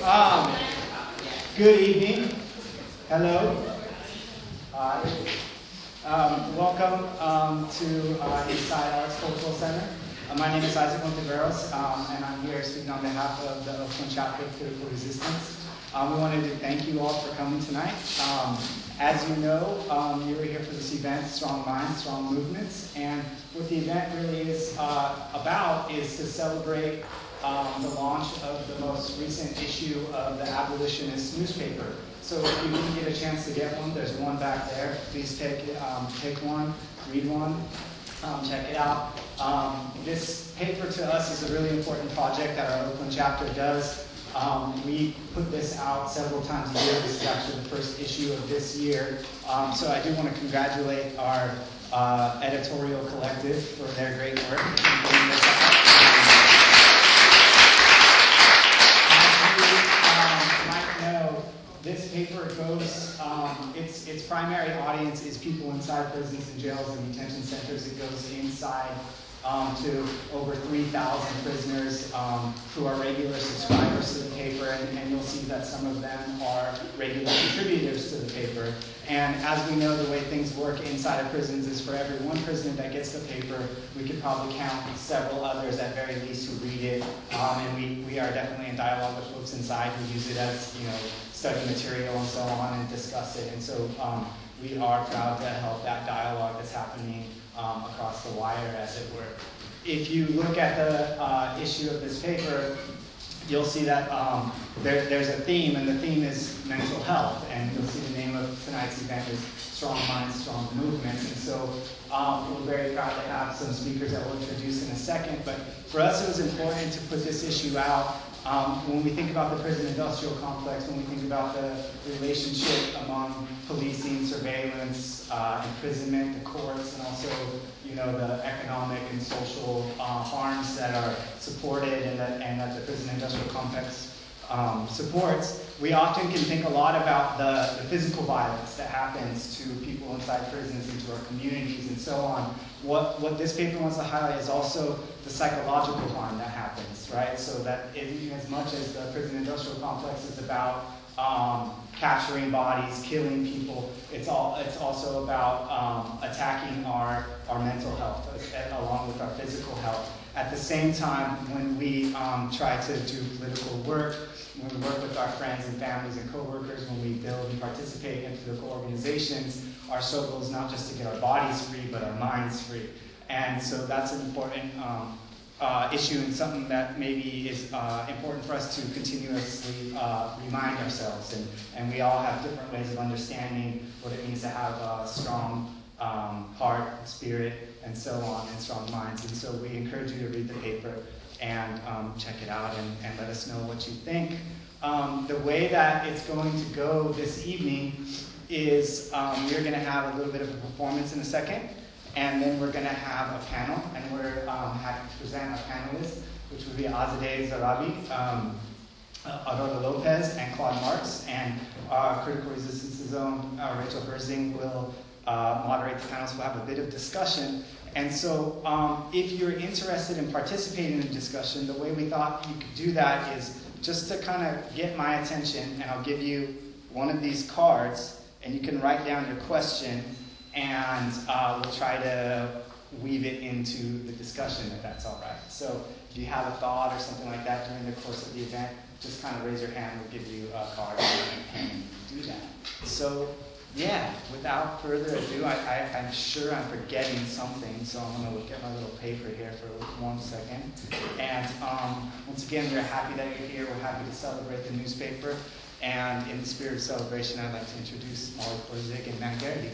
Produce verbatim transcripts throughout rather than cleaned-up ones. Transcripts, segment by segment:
Um, good evening. Hello. Uh, um, welcome um, to uh, Eastside Arts Cultural Center. Uh, my name is Isaac Monteveros, um, and I'm here speaking on behalf of the Oakland Chapter of Critical Resistance. Um, we wanted to thank you all for coming tonight. Um, as you know, um, you were here for this event, Strong Minds, Strong Movements, and what the event really is uh, about is to celebrate um, the launch of the most recent issue of the Abolitionist newspaper. So if you didn't get a chance to get one, there's one back there. Please take it, um, take one, read one, um, check it out. Um, this paper to us is a really important project that our Oakland chapter does. Um, we put this out several times a year. This is actually the first issue of this year. Um, so I do want to congratulate our uh, editorial collective for their great work. This paper goes, um, its, its primary audience is people inside prisons and jails and detention centers. It goes inside um, to over three thousand prisoners um, who are regular subscribers to the paper, and, and you'll see that some of them are regular contributors to the paper. And as we know, the way things work inside of prisons is for every one prisoner that gets the paper, we could probably count several others at very least who read it. Um, and we, we are definitely in dialogue with folks inside who use it as, you know, study material and so on and discuss it. And so um, we are proud to help that dialogue that's happening um, across the wire, as it were. If you look at the uh, issue of this paper, you'll see that um, there, there's a theme, and the theme is mental health. And you'll see the name of tonight's event is Strong Minds, Strong Movements. And so um, we're very proud to have some speakers that we'll introduce in a second. But for us, it was important to put this issue out. Um, when we think about the prison industrial complex, when we think about the relationship among policing, surveillance, uh, imprisonment, the courts, and also, you know, the economic and social uh, harms that are supported and that, and that the prison industrial complex um, supports, we often can think a lot about the, the physical violence that happens to people inside prisons and to our communities and so on. What, what this paper wants to highlight is also the psychological harm that happens, right? So that if, as much as the prison industrial complex is about um, capturing bodies, killing people, it's all it's also about um, attacking our, our mental health along with our physical health. At the same time, when we um, try to do political work, when we work with our friends and families and coworkers, when we build and participate in political organizations, our sole goal is not just to get our bodies free, but our minds free. And so that's an important um, uh, issue and something that maybe is uh, important for us to continuously uh, remind ourselves. And, and we all have different ways of understanding what it means to have a strong um, heart, spirit, and so on, and strong minds. And so we encourage you to read the paper and um, check it out and, and let us know what you think. Um, the way that it's going to go this evening is um, we're going to have a little bit of a performance in a second, and then we're going to have a panel, and we're um, happy to present our panelists, which will be Azadeh Zarabi, um, Aurora Lopez, and Claude Marks, and our Critical Resistance Zone, uh, Rachel Herzing, will uh, moderate the panel, so we'll have a bit of discussion. And so um, if you're interested in participating in the discussion, the way we thought you could do that is just to kind of get my attention, and I'll give you one of these cards, and you can write down your question, and uh, we'll try to weave it into the discussion, if that's all right. So if you have a thought or something like that during the course of the event, just kind of raise your hand. We'll give you a card and do that. So yeah, without further ado, I, I, I'm sure I'm forgetting something, so I'm going to look at my little paper here for one second. And um, once again, we're happy that you're here. We're happy to celebrate the newspaper. And in the spirit of celebration, I'd like to introduce Molly Korzig and Matt Garrity.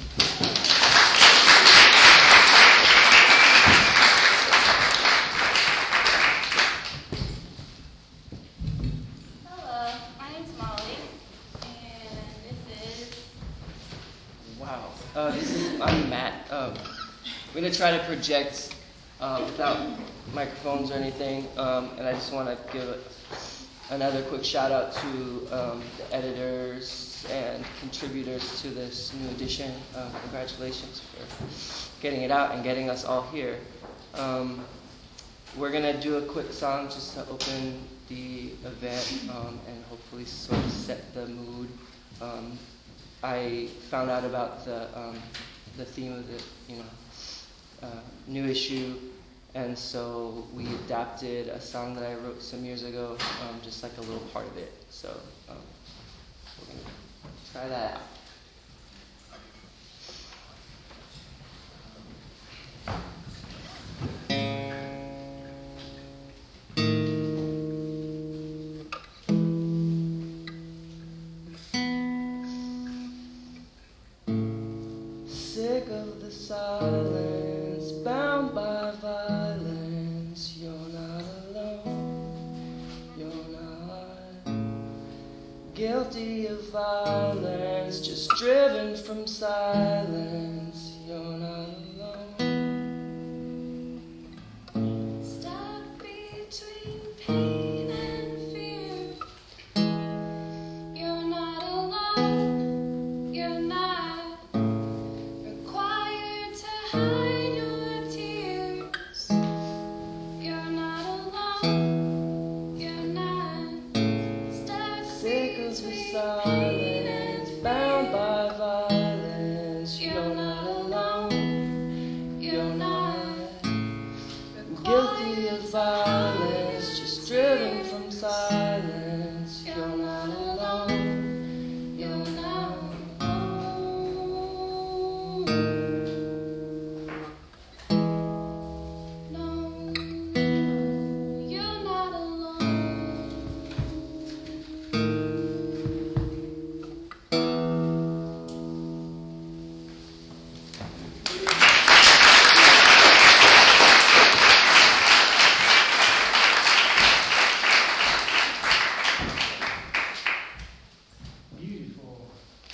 Hello, my name's Molly, and this is... Wow. Uh, this is, I'm Matt. Um, we're going to try to project uh, without microphones or anything, um, and I just want to give a, another quick shout out to um, the editors and contributors to this new edition. Uh, congratulations for getting it out and getting us all here. Um, we're gonna do a quick song just to open the event um, and hopefully sort of set the mood. Um, I found out about the um, the theme of the you know uh, new issue, and so we adapted a song that I wrote some years ago, um, just like a little part of it. So um, we're gonna try that out. Sick of the silence, bound by violence. You're not alone, you're not guilty of violence, just driven from silence. You're not alone. Stuck between pain and fear. You're not alone. You're not required to hide your tears. You're not alone. You're not stuck Sick of the between pain silence, and bound fear. by violence. You're not alone. You're not Guilty of required to violence, hide just your driven from tears. silence. You're You're not not alone. You're not alone. No, you're not alone. Beautiful.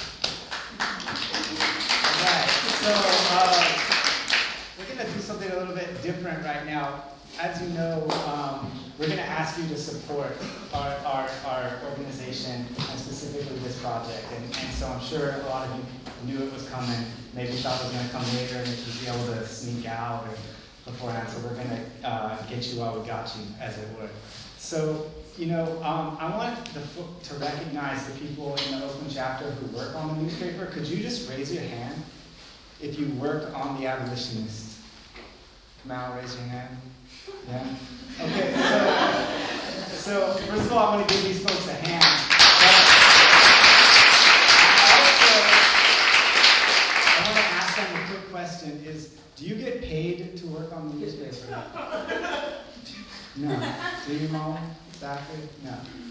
Alright, so uh, we're going to do something a little bit different right now. As you know, um, we're going to ask you to support our, our, our organization and specifically this project. And, and so I'm sure a lot of you knew it was coming, maybe thought it was going to come later and if you'd be able to sneak out or beforehand. So we're going to uh, get you while we got you, as it were. So, you know, um, I want the, fo- to recognize the people in the Oakland chapter who work on the newspaper. Could you just raise your hand if you work on the Abolitionist? Mal, raise your hand. Yeah? Okay, so, so first of all, I want to give these folks a hand. But I also, I want to ask them a quick question is, do you get paid to work on the newspaper? No. Do you, Mom? Exactly? No.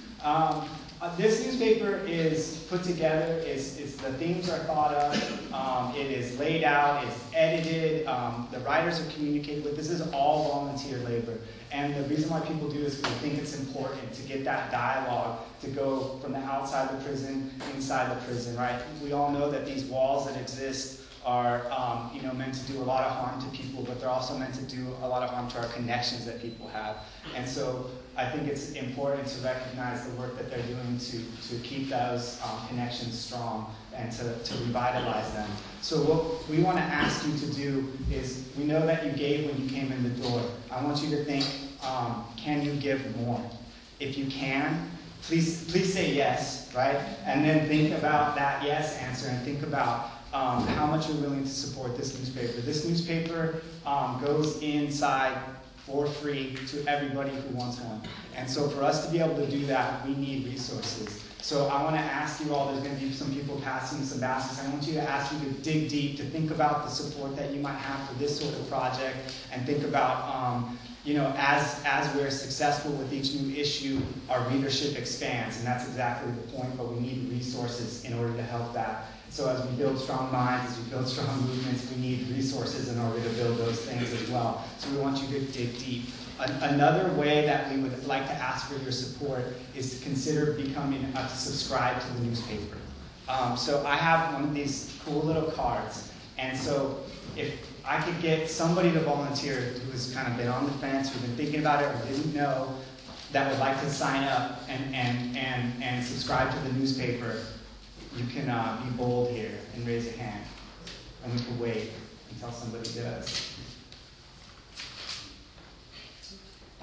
Um, uh, this newspaper is put together, is, is the themes are thought of, um, it is laid out, it's edited, um, the writers are communicated with. This is all volunteer labor. And the reason why people do this is because I think it's important to get that dialogue to go from the outside the prison, inside the prison, right? We all know that these walls that exist are um, you know, meant to do a lot of harm to people, but they're also meant to do a lot of harm to our connections that people have. And so I think it's important to recognize the work that they're doing to, to keep those um, connections strong and to, to revitalize them. So what we want to ask you to do is, we know that you gave when you came in the door. I want you to think, um, can you give more? If you can, please, please say yes, right? And then think about that yes answer and think about Um, how much you're willing to support this newspaper. This newspaper um, goes inside for free to everybody who wants one. And so for us to be able to do that, we need resources. So I want to ask you all, there's going to be some people passing some baskets. I want you to ask you to dig deep, to think about the support that you might have for this sort of project, and think about, um, you know, as, as we're successful with each new issue, our readership expands. And that's exactly the point, but we need resources in order to help that. So as we build strong minds, as we build strong movements, we need resources in order to build those things as well. So we want you to dig deep. An- another way that we would like to ask for your support is to consider becoming a subscribe to the newspaper. Um, so I have one of these cool little cards. And so if I could get somebody to volunteer who has kind of been on the fence, who's been thinking about it, or didn't know, that would like to sign up and, and, and, and subscribe to the newspaper, you can uh, be bold here and raise your hand. And we can wait until somebody does.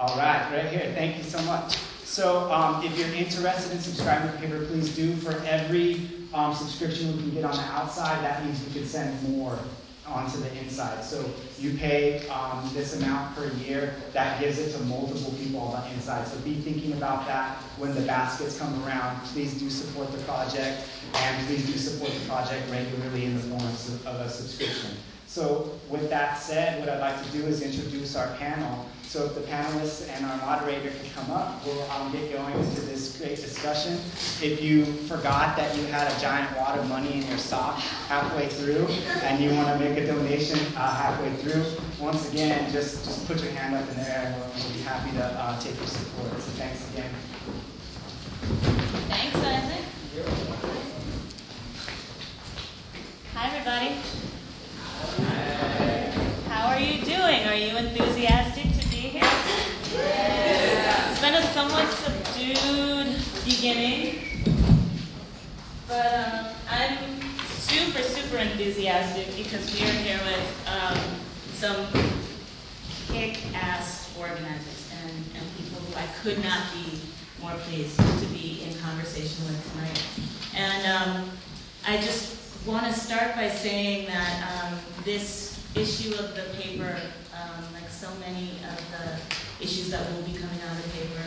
All right, right here. Thank you so much. So um, if you're interested in subscribing to the paper, please do. For every um, subscription we can get on the outside, that means we can send more onto the inside. So you pay um, this amount per year, that gives it to multiple people on the inside. So be thinking about that when the baskets come around. Please do support the project, and please do support the project regularly in the form of a subscription. So with that said, what I'd like to do is introduce our panel. So if the panelists and our moderator can come up, we'll um, get going into this great discussion. If you forgot that you had a giant wad of money in your sock halfway through and you want to make a donation uh, halfway through, once again, just, just put your hand up in the air and we'll be happy to uh, take your support. So thanks again. Thanks, Isaac. Hi, everybody. How are you doing? Are you enthusiastic to be here? It's been a somewhat subdued beginning, but um, I'm super, super enthusiastic because we are here with um, some kick-ass organizers and, and people who I could not be more pleased to be in conversation with tonight. And um, I just want to start by saying that um, this issue of the paper, um, like so many of the issues that will be coming out of the paper,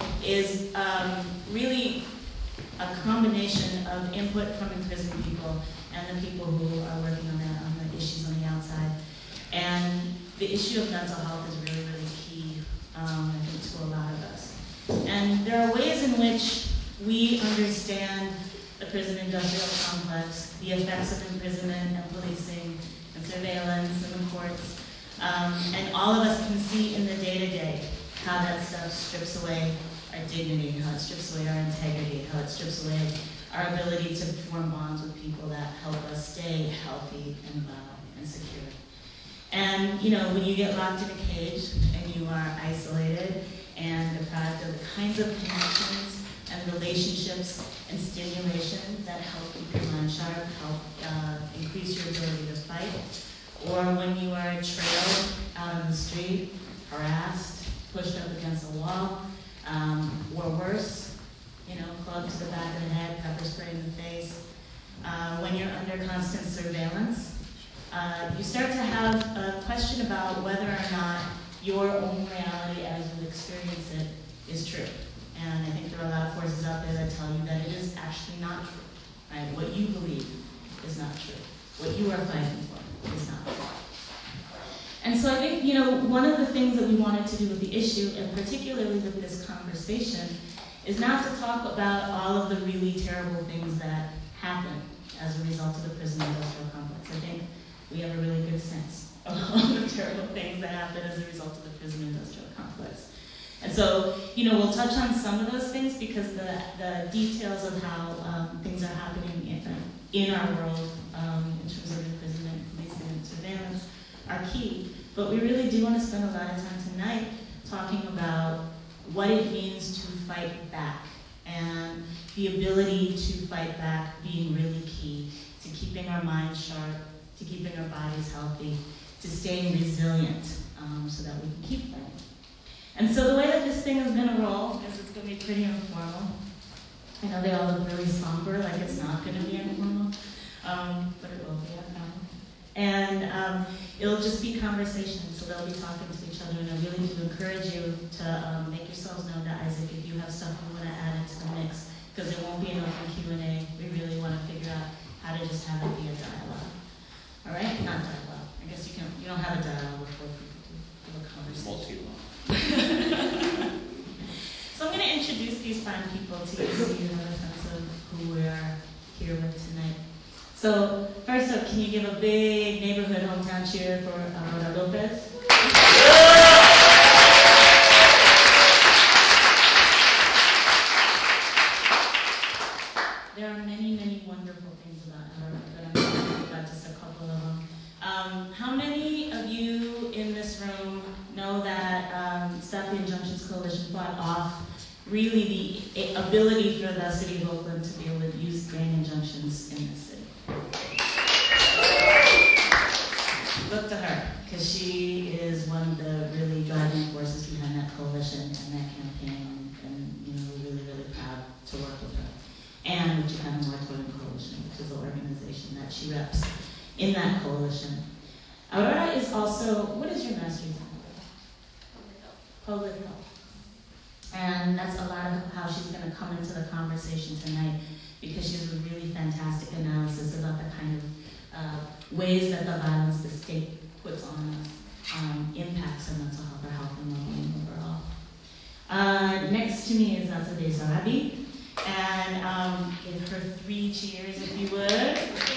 is um, really a combination of input from imprisoned people and the people who are working on the, on the issues on the outside. And the issue of mental health is really, really key, um, I think, to a lot of us. And there are ways in which we understand the prison industrial complex, the effects of imprisonment and policing and surveillance and the courts. Um, and all of us can see in the day-to-day how that stuff strips away our dignity, how it strips away our integrity, how it strips away our ability to form bonds with people that help us stay healthy and well and secure. And, you know, when you get locked in a cage and you are isolated and deprived of the kinds of connections and relationships and stimulation that help keep your mind sharp, help uh, increase your ability to fight, or when you are trailed out on the street, harassed, pushed up against a wall, um, or worse, you know, clubbed to the back of the head, pepper spray in the face, uh, when you're under constant surveillance, uh, you start to have a question about whether or not your own reality as you experience it is true. And I think there are a lot of forces out there that tell you that it is actually not true, right? What you believe is not true. What you are fighting for is not true. And so I think, you know, one of the things that we wanted to do with the issue, and particularly with this conversation, is not to talk about all of the really terrible things that happen as a result of the prison industrial complex. I think we have a really good sense of all the terrible things that happen as a result of the prison industrial complex. And so, you know, we'll touch on some of those things because the, the details of how um, things are happening in, in our world um, in terms of imprisonment, policing, and surveillance are key. But we really do want to spend a lot of time tonight talking about what it means to fight back, and the ability to fight back being really key to keeping our minds sharp, to keeping our bodies healthy, to staying resilient um, so that we can keep fighting. And so the way that this thing is going to roll is it's going to be pretty informal. I know they all look really somber, like it's not going to be informal, um, but it will be, I know. And um, it'll just be conversation, so they'll be talking to each other, and I really do encourage you to um, make yourselves known to Isaac if you have stuff you want to add into the mix, because there won't be an open Q and A. We really want to figure out how to just have it be a dialogue. All right? Not dialogue. I guess you can. You don't have a dialogue before people do have a conversation. So I'm going to introduce these fine people to you so you have a sense of who we are here with tonight. So first up, can you give a big neighborhood hometown cheer for Aurora Lopez? There are many, many wonderful things about Aurora, but I'm going to talk about just a couple of them. Um, how many of you in this room know that um, Stop the Injunctions Coalition fought off really the ability for the city of Oakland to be able to use gang injunctions in this city? Look to her, because she is one of the really driving forces behind that coalition. coalition and that campaign, and you know, we're really, really proud to work with her. And the Chicano Moratorium Coalition, which is the organization that she reps in that coalition. Aurora is also, what is your master's in? Public health. And that's a lot of how she's going to come into the conversation tonight, because she has a really fantastic analysis about the kind of uh, ways that the violence the state puts on us um, impacts our mental health, our health and well-being overall. Uh, next to me is Azadeh Zarabi, and um, give her three cheers if you would.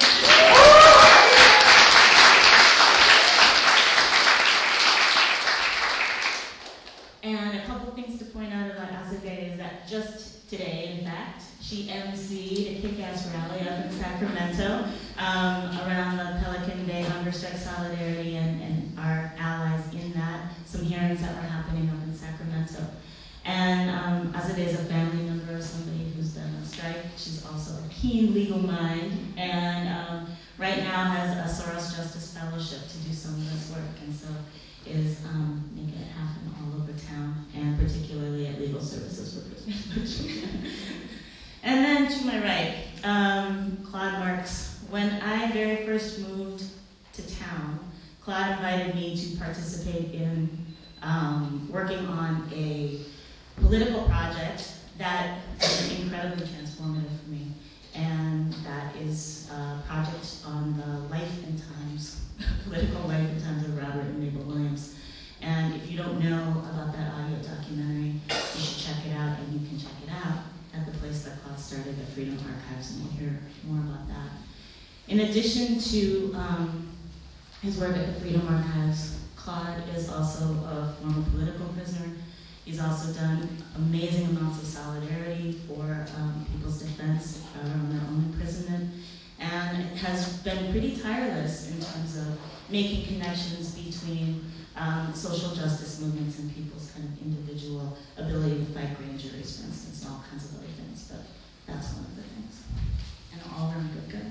And a couple things to point out about Azadeh is that just today, in fact, she emceed a kick-ass rally up in Sacramento um, around the Pelican Bay Hunger Strike Solidarity and, and our allies in that, some hearings that were happening up in Sacramento. And um, Azadeh is a family member of somebody who's done a strike. She's also a keen legal mind, and um, right now has a Soros Justice Fellowship to do some of this work, and so is um, making it happen all over town, and particularly at Legal Services for Prisoners. And then to my right, um, Claude Marks. When I very first moved to town, Claude invited me to participate in um, working on a political project that is incredibly transformative for me, and that is a project on the life and times, political life and times of Robert and Mabel Williams. And if you don't know about that audio documentary, you should check it out, and you can check it out at the place that Claude started, the Freedom Archives, and we'll hear more about that. In addition to um, his work at the Freedom Archives, Claude is also a former political prisoner. He's also done amazing amounts of solidarity for um, People's Defense around their own imprisonment, and has been pretty tireless in terms of making connections between um, social justice movements and people's kind of individual ability to fight grand juries, for instance, and all kinds of other things, but that's one of the things. And all around good, good.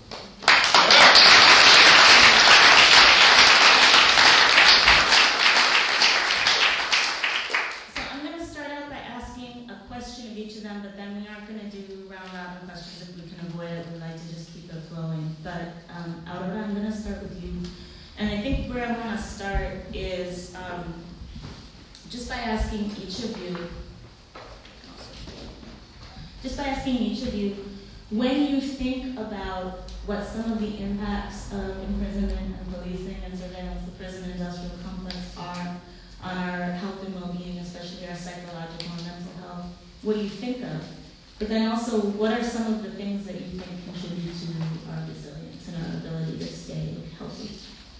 Each of them, but then we aren't going to do round robin questions if we can avoid it. We like to just keep it flowing. But um, Aurora, I'm going to start with you. And I think where I want to start is um, just by asking each of you, just by asking each of you, when you think about what some of the impacts of imprisonment and policing and surveillance, the prison industrial complex are on our health and well-being, especially our psychological and mental health, what do you think of? But then also, what are some of the things that you think contribute to our resilience and our ability to stay healthy?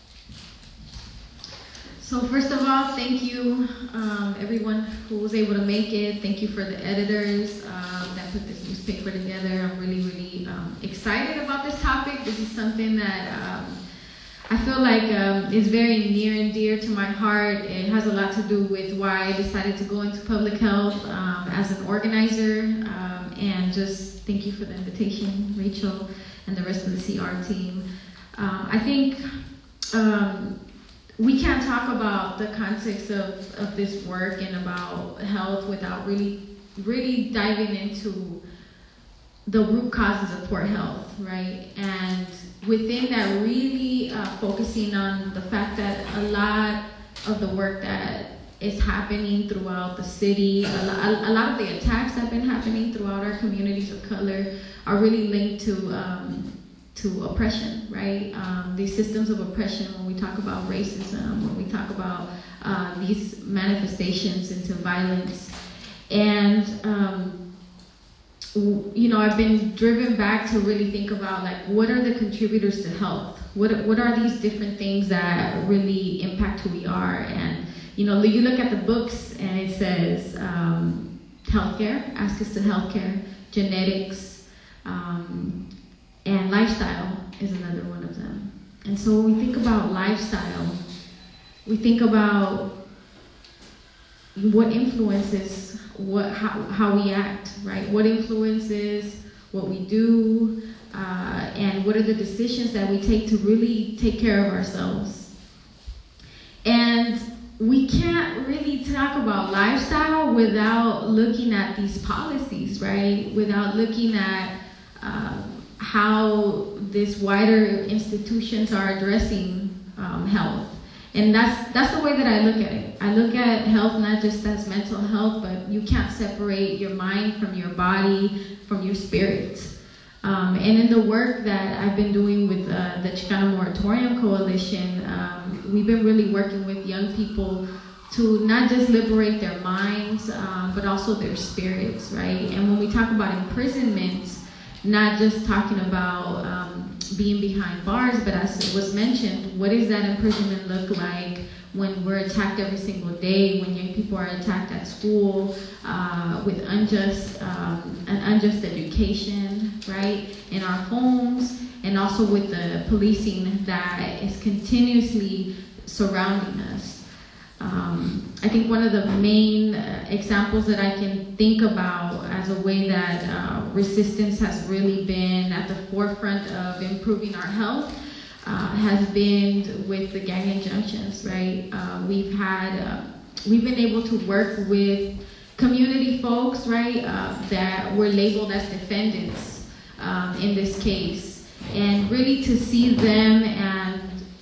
So first of all, thank you um, everyone who was able to make it. Thank you for the editors um, that put this newspaper together. I'm really, really um, excited about this topic. This is something that um, I feel like um, is very near and dear to my heart. It has a lot to do with why I decided to go into public health um, as an organizer. Um, and just thank you for the invitation, Rachel, and the rest of the C R team. Um, I think um, we can't talk about the context of, of this work and about health without really, really diving into the root causes of poor health, right? And within that, really uh, focusing on the fact that a lot of the work that is happening throughout the city, a lot, a lot of the attacks that have been happening throughout our communities of color are really linked to um, to oppression, right? Um, these systems of oppression, when we talk about racism, when we talk about uh, these manifestations into violence. And um, you know, I've been driven back to really think about, like, what are the contributors to health? What what are these different things that really impact who we are? And, you know, you look at the books and it says um, healthcare, access to healthcare, genetics, um, and lifestyle is another one of them. And so when we think about lifestyle, we think about what influences what how, how we act, right? What influences what we do, uh, and what are the decisions that we take to really take care of ourselves. And we can't really talk about lifestyle without looking at these policies, right? Without looking at um, how these wider institutions are addressing um, health. And that's that's the way that I look at it. I look at health not just as mental health, but you can't separate your mind from your body, from your spirit. Um, and in the work that I've been doing with uh, the Chicano Moratorium Coalition, um, we've been really working with young people to not just liberate their minds, um, but also their spirits, right? And when we talk about imprisonment, not just talking about um, being behind bars, but as it was mentioned, what does that imprisonment look like when we're attacked every single day, when young people are attacked at school, uh, with unjust, um, an unjust education, right, in our homes, and also with the policing that is continuously surrounding us. Um, I think one of the main uh, examples that I can think about as a way that uh, resistance has really been at the forefront of improving our health uh, has been with the gang injunctions, right? Uh, we've had, uh, we've been able to work with community folks, right, uh, that were labeled as defendants um, in this case, and really to see them and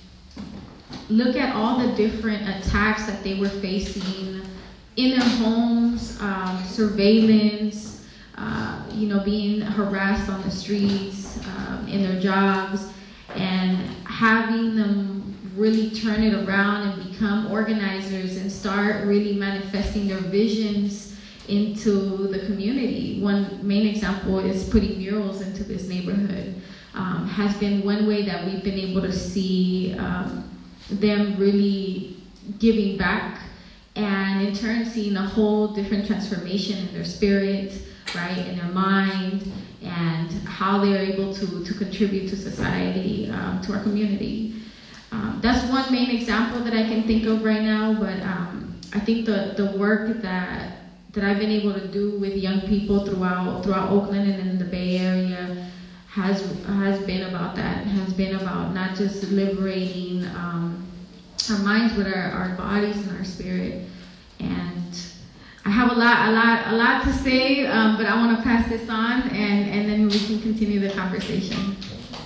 look at all the different attacks that they were facing in their homes, um, surveillance, uh, you know, being harassed on the streets, um, in their jobs, and having them really turn it around and become organizers and start really manifesting their visions into the community. One main example is putting murals into this neighborhood. Um, has been one way that we've been able to see um, them really giving back, and in turn seeing a whole different transformation in their spirit, right, in their mind, and how they're able to, to contribute to society, um, to our community. Um, that's one main example that I can think of right now, but um, I think the, the work that that I've been able to do with young people throughout throughout Oakland and in the Bay Area has has been about that. Has been about not just liberating um, our minds, but our, our bodies and our spirit. And I have a lot, a lot, a lot to say, um, but I want to pass this on, and, and then we can continue the conversation.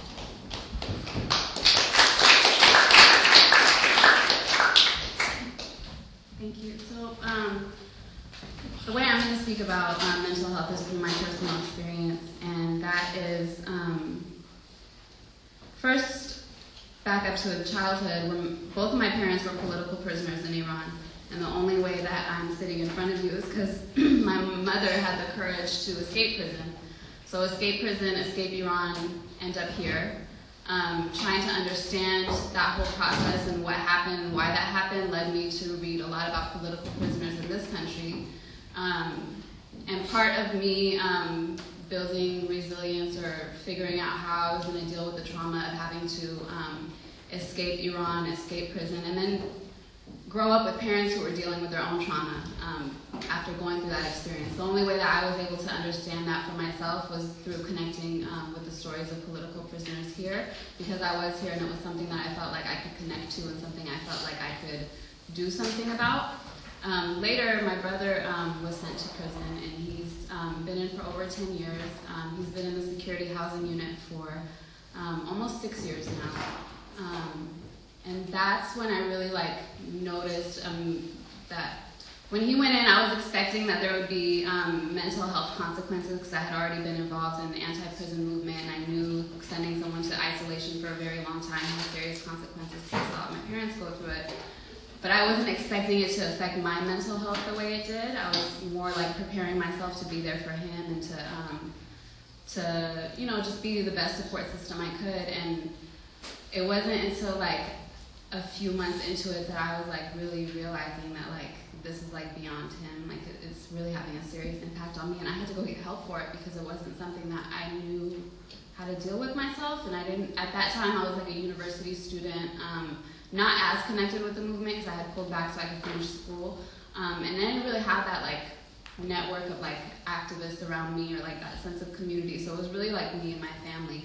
Thank you. So, um, the way I'm going to speak about um, mental health is through my personal experience, and that is um, first back up to childhood when both of my parents were political prisoners in Iran, and the only way that I'm sitting in front of you is because my mother had the courage to escape prison. So escape prison, escape Iran, end up here. Um, trying to understand that whole process and what happened and why that happened led me to read a lot about political prisoners in this country. Um, and part of me um, building resilience or figuring out how I was going to deal with the trauma of having to um, escape Iran, escape prison, and then grow up with parents who were dealing with their own trauma um, after going through that experience. The only way that I was able to understand that for myself was through connecting um, with the stories of political prisoners here, because I was here and it was something that I felt like I could connect to and something I felt like I could do something about. Um, later, my brother um, was sent to prison, and he's um, been in for over ten years. Um, he's been in the security housing unit for um, almost six years now. Um, and that's when I really like noticed um, that when he went in, I was expecting that there would be um, mental health consequences because I had already been involved in the anti-prison movement, and I knew sending someone to isolation for a very long time had serious consequences because I saw my parents go through it. But I wasn't expecting it to affect my mental health the way it did. I was more like preparing myself to be there for him and to, um, to you know, just be the best support system I could. And it wasn't until like a few months into it that I was like really realizing that like this is like beyond him. Like it, it's really having a serious impact on me, and I had to go get help for it because it wasn't something that I knew how to deal with myself. And I didn't, at that time I was like a university student. Um, not as connected with the movement because I had pulled back so I could finish school. Um, and I didn't really have that like network of like activists around me or like that sense of community. So it was really like me and my family.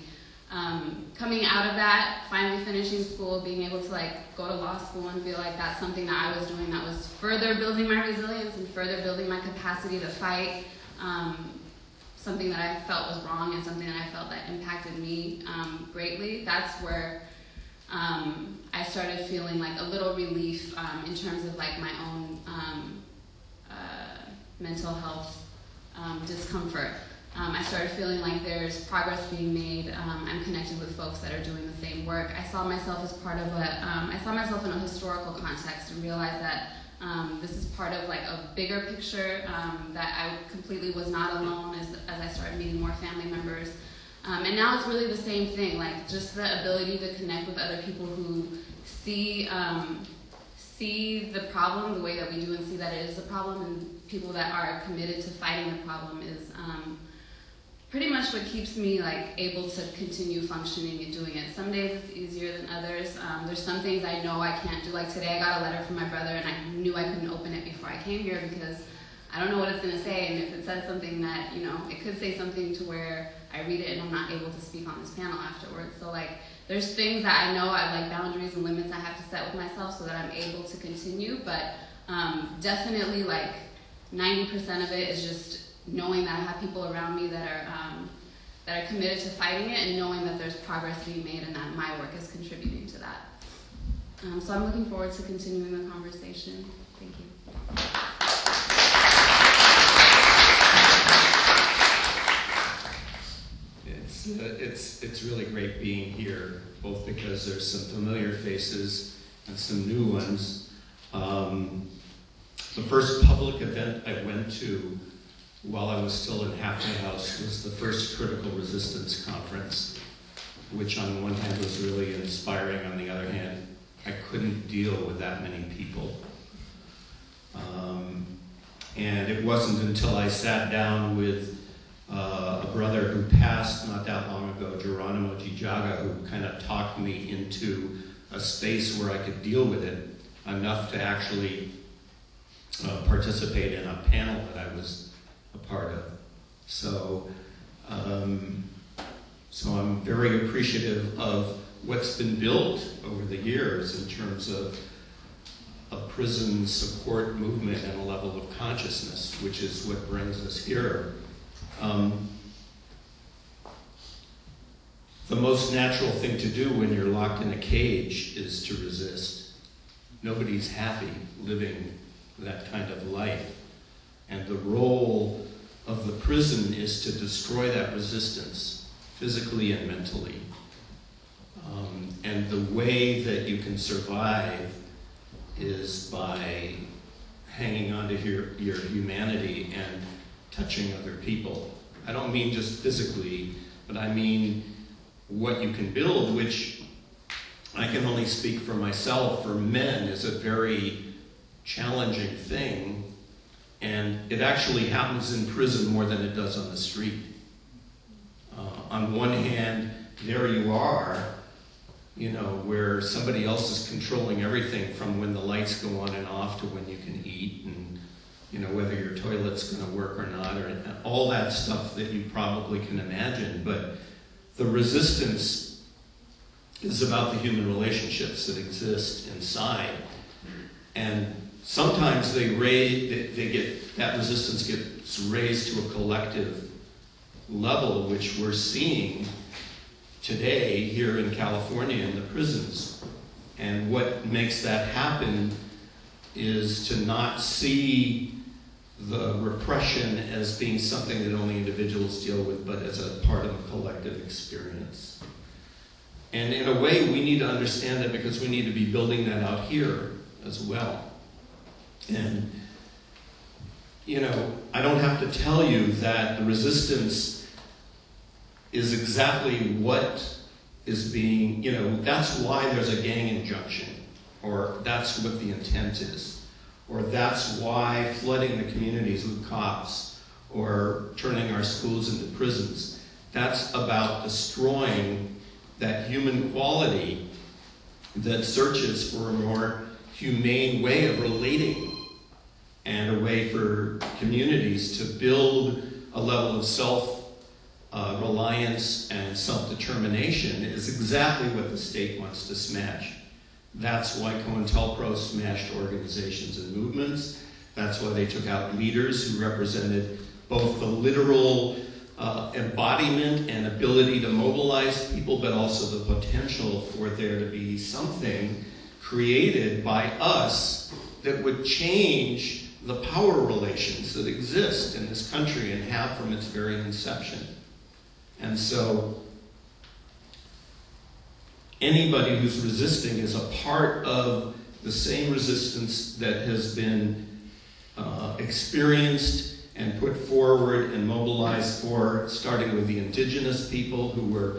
um, coming out of that, finally finishing school, being able to like go to law school and feel like that's something that I was doing that was further building my resilience and further building my capacity to fight, um, something that I felt was wrong and something that I felt that impacted me um, greatly. That's where um, I started feeling like a little relief um, in terms of like my own um, uh, mental health um, discomfort. Um, I started feeling like there's progress being made. Um, I'm connected with folks that are doing the same work. I saw myself as part of a, um, I saw myself in a historical context and realized that um, this is part of like a bigger picture, um, that I completely was not alone as, as I started meeting more family members. Um, and now it's really the same thing, like just the ability to connect with other people who see, um, see the problem the way that we do and see that it is a problem, and people that are committed to fighting the problem is um, pretty much what keeps me like able to continue functioning and doing it. Some days it's easier than others. Um, there's some things I know I can't do. Like today I got a letter from my brother and I knew I couldn't open it before I came here because I don't know what it's going to say, and if it says something that, you know, it could say something to where I read it and I'm not able to speak on this panel afterwards. So like there's things that I know I like boundaries and limits I have to set with myself so that I'm able to continue, but um, definitely like ninety percent of it is just knowing that I have people around me that are um, that are committed to fighting it, and knowing that there's progress being made and that my work is contributing to that. Um, so I'm looking forward to continuing the conversation. Thank you. It's, uh, it's, it's really great being here, both because there's some familiar faces and some new ones. Um, the first public event I went to while I was still in Halfway House was the first Critical Resistance Conference, which on one hand was really inspiring, on the other hand, I couldn't deal with that many people. Um, and it wasn't until I sat down with uh, a brother who passed not that long ago, Geronimo Gijaga, who kind of talked me into a space where I could deal with it enough to actually uh, participate in a panel that I was a part of. So, um, so I'm very appreciative of what's been built over the years in terms of a prison support movement and a level of consciousness, which is what brings us here. Um, the most natural thing to do when you're locked in a cage is to resist. Nobody's happy living that kind of life. And the role of the prison is to destroy that resistance, physically and mentally. Um, and the way that you can survive is by hanging on to your, your humanity and touching other people. I don't mean just physically, but I mean what you can build, which I can only speak for myself, for men, is a very challenging thing. And it actually happens in prison more than it does on the street. Uh, on one hand, there you are, you know, where somebody else is controlling everything from when the lights go on and off to when you can eat, and, you know, whether your toilet's going to work or not, or all that stuff that you probably can imagine. But the resistance is about the human relationships that exist inside. And sometimes they raise, they, they get, that resistance gets raised to a collective level, which we're seeing today here in California in the prisons. And what makes that happen is to not see the repression as being something that only individuals deal with, but as a part of a collective experience. And in a way, we need to understand that because we need to be building that out here as well. And, you know, I don't have to tell you that the resistance is exactly what is being, you know, that's why there's a gang injunction, or that's what the intent is, or that's why flooding the communities with cops, or turning our schools into prisons. That's about destroying that human quality that searches for a more humane way of relating, and a way for communities to build a level of self uh, reliance and self-determination is exactly what the state wants to smash. That's why COINTELPRO smashed organizations and movements. That's why they took out leaders who represented both the literal uh, embodiment and ability to mobilize people, but also the potential for there to be something created by us that would change the power relations that exist in this country and have from its very inception. And so anybody who's resisting is a part of the same resistance that has been uh, experienced and put forward and mobilized for, starting with the indigenous people who were,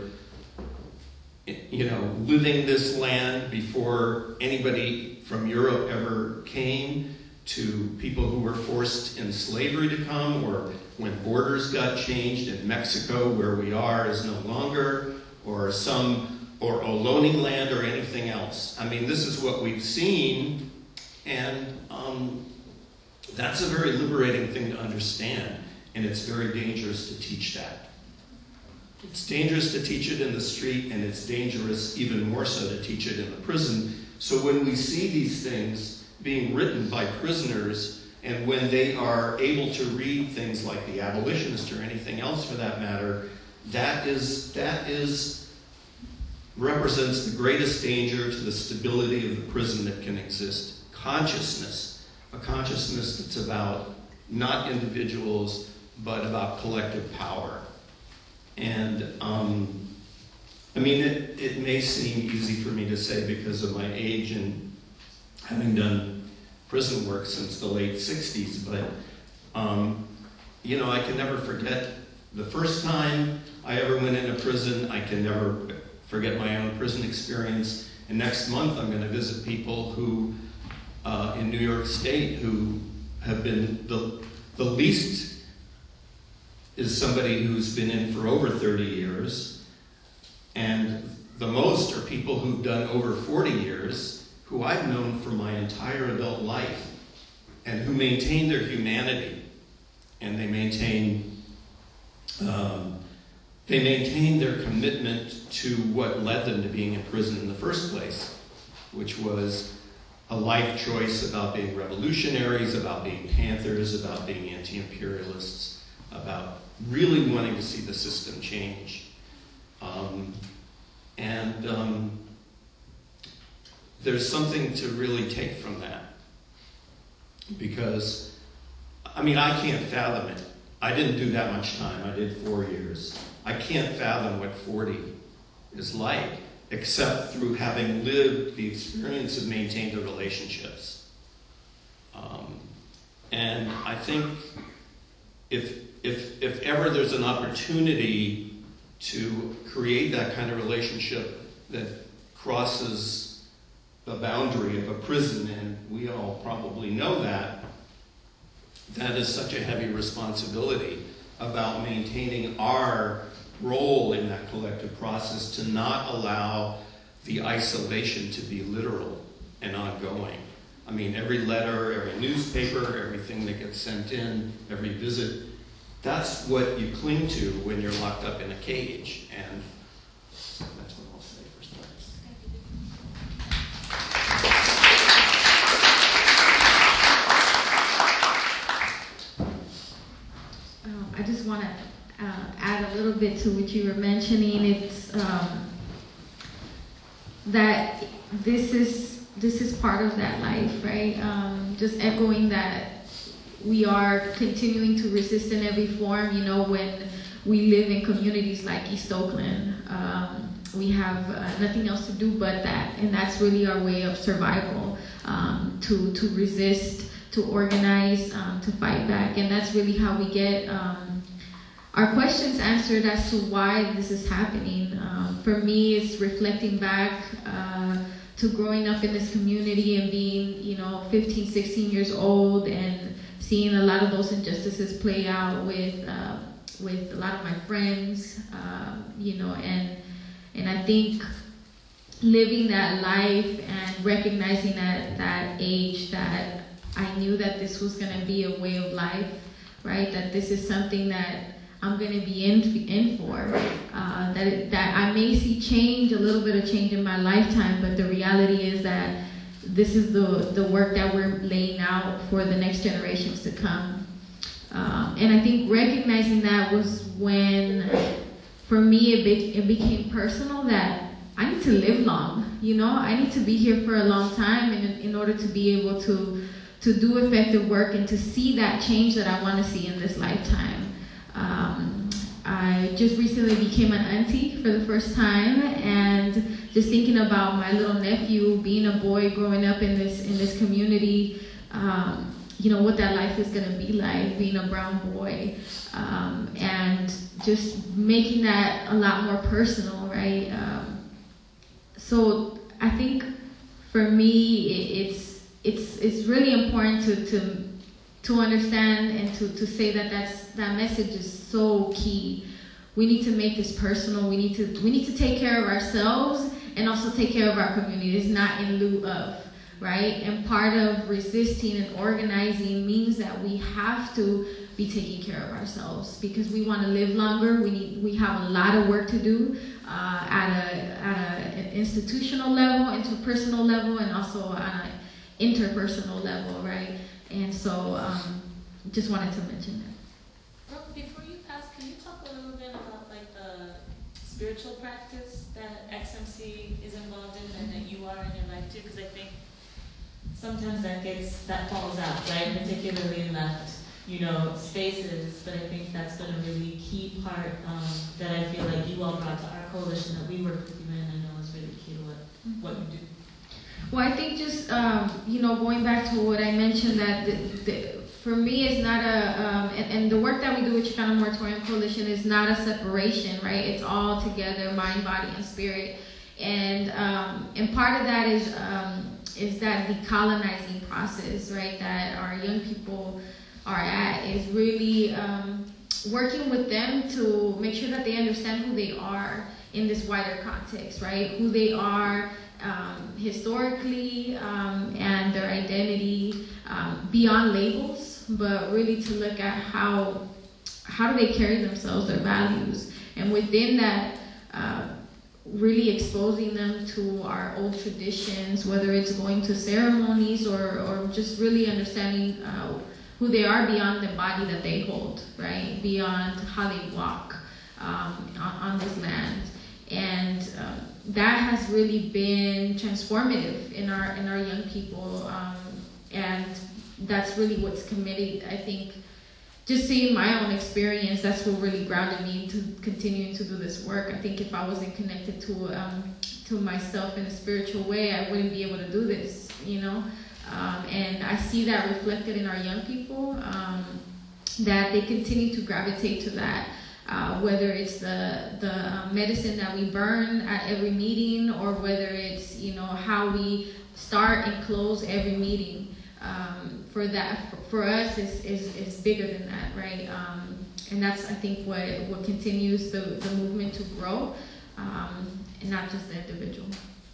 you know, living this land before anybody from Europe ever came, to people who were forced in slavery to come, or when borders got changed in Mexico, where we are is no longer, or some, or Ohlone land or anything else. I mean, this is what we've seen, and um, that's a very liberating thing to understand, and it's very dangerous to teach that. It's dangerous to teach it in the street, and it's dangerous even more so to teach it in the prison. So when we see these things being written by prisoners, and when they are able to read things like The Abolitionist or anything else for that matter, that is, that is, represents the greatest danger to the stability of the prison that can exist. Consciousness, a consciousness that's about not individuals, but about collective power. And, um, I mean, it, it may seem easy for me to say because of my age and having done prison work since the late sixties, but, um, you know, I can never forget the first time I ever went into prison. I can never forget my own prison experience. And next month I'm going to visit people who, uh, in New York State, who have been, the, the least is somebody who's been in for over thirty years, and the most are people who've done over forty years, who I've known for my entire adult life, and who maintain their humanity, and they maintain um, they maintain their commitment to what led them to being in prison in the first place, which was a life choice about being revolutionaries, about being Panthers, about being anti-imperialists, about really wanting to see the system change. Um, and um, there's something to really take from that. Because, I mean, I can't fathom it. I didn't do that much time. I did four years. I can't fathom what forty is like, except through having lived the experience of maintaining the relationships. Um, and I think if, if, if ever there's an opportunity to create that kind of relationship that crosses the boundary of a prison, and we all probably know that, that is such a heavy responsibility about maintaining our role in that collective process, to not allow the isolation to be literal and ongoing. I mean, every letter, every newspaper, everything that gets sent in, every visit, that's what you cling to when you're locked up in a cage. And so that's what I'll say for starters. Um, I just want to uh, add a little bit to what you were mentioning. It's um, that this is this is part of that life, right? Um, just echoing that we are continuing to resist in every form. You know, when we live in communities like East Oakland, um, we have uh, nothing else to do but that, and that's really our way of survival, um, to to resist, to organize, um, to fight back, and that's really how we get um, our questions answered as to why this is happening. Um, for me, it's reflecting back uh, to growing up in this community and being, you know, fifteen, sixteen years old, and seeing a lot of those injustices play out with uh, with a lot of my friends, uh, you know, and and I think living that life and recognizing at that age that I knew that this was going to be a way of life, right? That this is something that I'm gonna be in in for. Uh, that it, that I may see change, a little bit of change in my lifetime, but the reality is that this is the the work that we're laying out for the next generations to come. Um, and I think recognizing that was when, for me, it, be, it became personal that I need to live long. You know, I need to be here for a long time in, in order to be able to, to do effective work and to see that change that I want to see in this lifetime. Um, I just recently became an auntie for the first time, and just thinking about my little nephew being a boy growing up in this in this community, um, you know, what that life is going to be like, being a brown boy, um, and just making that a lot more personal, right? Um, so I think for me, it's it's it's really important to to to understand and to, to say that that's, that message is so key. We need to make this personal. We need to we need to take care of ourselves and also take care of our community. It's not in lieu of. Right? And part of resisting and organizing means that we have to be taking care of ourselves because we want to live longer. We need, we have a lot of work to do uh, at a at a, an institutional level, interpersonal level, and also on an interpersonal level, right? And so, um, just wanted to mention that. Brooke, before you pass, can you talk a little bit about like the spiritual practice that X M C is involved in and that you are in your life too? Because I think sometimes that gets, that falls out, right? Particularly in left, you know, spaces. But I think that's been a really key part um, that I feel like you all brought to our coalition that we work with you in. I know is really key to what, what you do. Well, I think just, um, you know, going back to what I mentioned, that the, the, for me it's not a, um, and, and the work that we do with Chicano Moratorium Coalition is not a separation, right? It's all together, mind, body, and spirit. And um, and part of that is um, is that decolonizing process, right, that our young people are at, is really um, working with them to make sure that they understand who they are in this wider context, right? Who they are um, historically um, and their identity um, beyond labels, but really to look at how how do they carry themselves, their values, and within that. Uh, really exposing them to our old traditions, whether it's going to ceremonies or, or just really understanding uh, who they are beyond the body that they hold, right? Beyond how they walk um, on, on this land. And um, that has really been transformative in our in our young people. Um, and that's really what's committed, I think. Just seeing my own experience, that's what really grounded me into continuing to do this work. I think if I wasn't connected to um, to myself in a spiritual way, I wouldn't be able to do this, you know? Um, and I see that reflected in our young people, um, that they continue to gravitate to that, uh, whether it's the, the uh, medicine that we burn at every meeting or whether it's, you know, how we start and close every meeting. Um, for that, for, for us, is, is is bigger than that, right? Um, and that's, I think, what what continues the, the movement to grow, um, and not just the individual.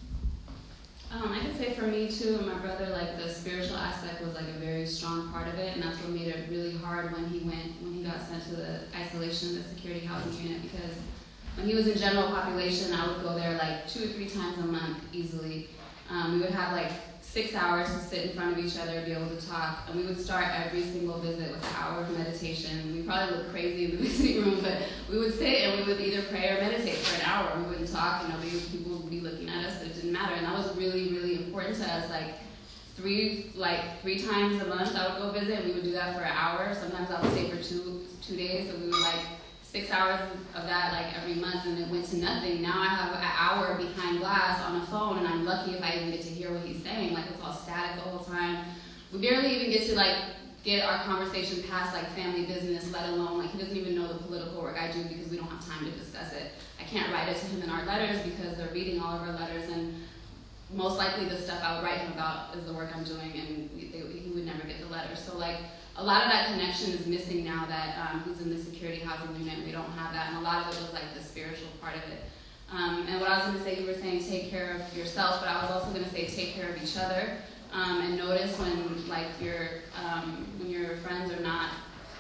Um, I can say for me too, and my brother, like the spiritual aspect was like a very strong part of it, and that's what made it really hard when he went, when he got sent to the isolation in the security housing unit, because when he was in general population, I would go there like two or three times a month easily. Um, we would have like six hours to sit in front of each other, be able to talk, and we would start every single visit with an hour of meditation. We probably looked crazy in the visiting room, but we would sit and we would either pray or meditate for an hour. We wouldn't talk, and nobody, people would be looking at us, but it didn't matter. And that was really, really important to us. Like three, like three times a month, I would go visit, and we would do that for an hour. Sometimes I would stay for two, two days, so we would like six hours of that like every month, and it went to nothing. Now I have an hour behind glass on a phone, and I'm lucky if I even get to hear what he's saying. Like it's all static the whole time. We barely even get to like get our conversation past like family business, let alone like he doesn't even know the political work I do because we don't have time to discuss it. I can't write it to him in our letters because they're reading all of our letters, and most likely the stuff I would write him about is the work I'm doing, and we, they, he would never get the letters. So like a lot of that connection is missing now that um, he's in the security housing unit. We don't have that, and a lot of it was like the spiritual part of it. Um, and what I was going to say, you were saying take care of yourself, but I was also going to say take care of each other, um, and notice when like your um, when your friends are not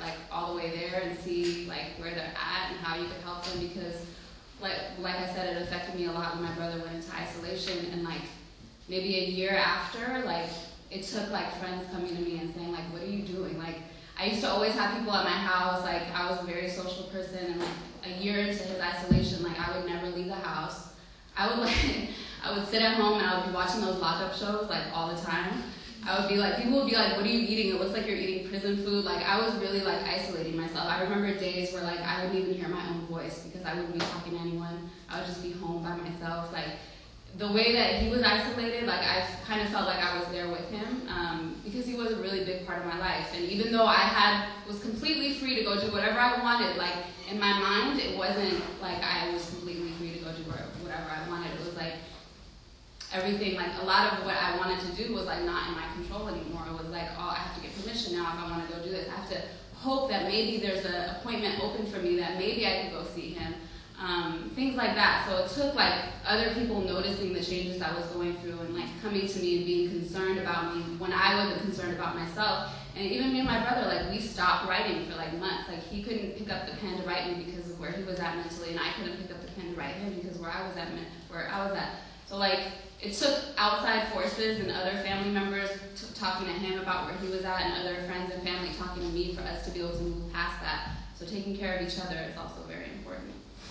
like all the way there and see like where they're at and how you could help them, because like like I said, it affected me a lot when my brother went into isolation, and like maybe a year after, like it took like friends coming to me and saying like, what are you doing? Like I used to always have people at my house, like I was a very social person, and like a year into his isolation, like I would never leave the house. I would like, I would sit at home and I would be watching those lockup shows like all the time. I would be like, people would be like, what are you eating? It looks like you're eating prison food. Like I was really like isolating myself. I remember days where like I wouldn't even hear my own voice because I wouldn't be talking to anyone. I would just be home by myself. Like the way that he was isolated, like I kind of felt like I was there with him um, because he was a really big part of my life. And even though I had was completely free to go do whatever I wanted, like in my mind, it wasn't like I was completely free to go do whatever I wanted. It was like everything, like a lot of what I wanted to do was like not in my control anymore. It was like, oh, I have to get permission now if I want to go do this. I have to hope that maybe there's an appointment open for me, that maybe I could go see him. Um, things like that. So it took like other people noticing the changes I was going through and like coming to me and being concerned about me when I wasn't concerned about myself. And even me and my brother, like we stopped writing for like months. Like he couldn't pick up the pen to write me because of where he was at mentally, and I couldn't pick up the pen to write him because where I was at, where I was at. So like it took outside forces and other family members t- talking to him about where he was at, and other friends and family talking to me for us to be able to move past that. So taking care of each other is also very important.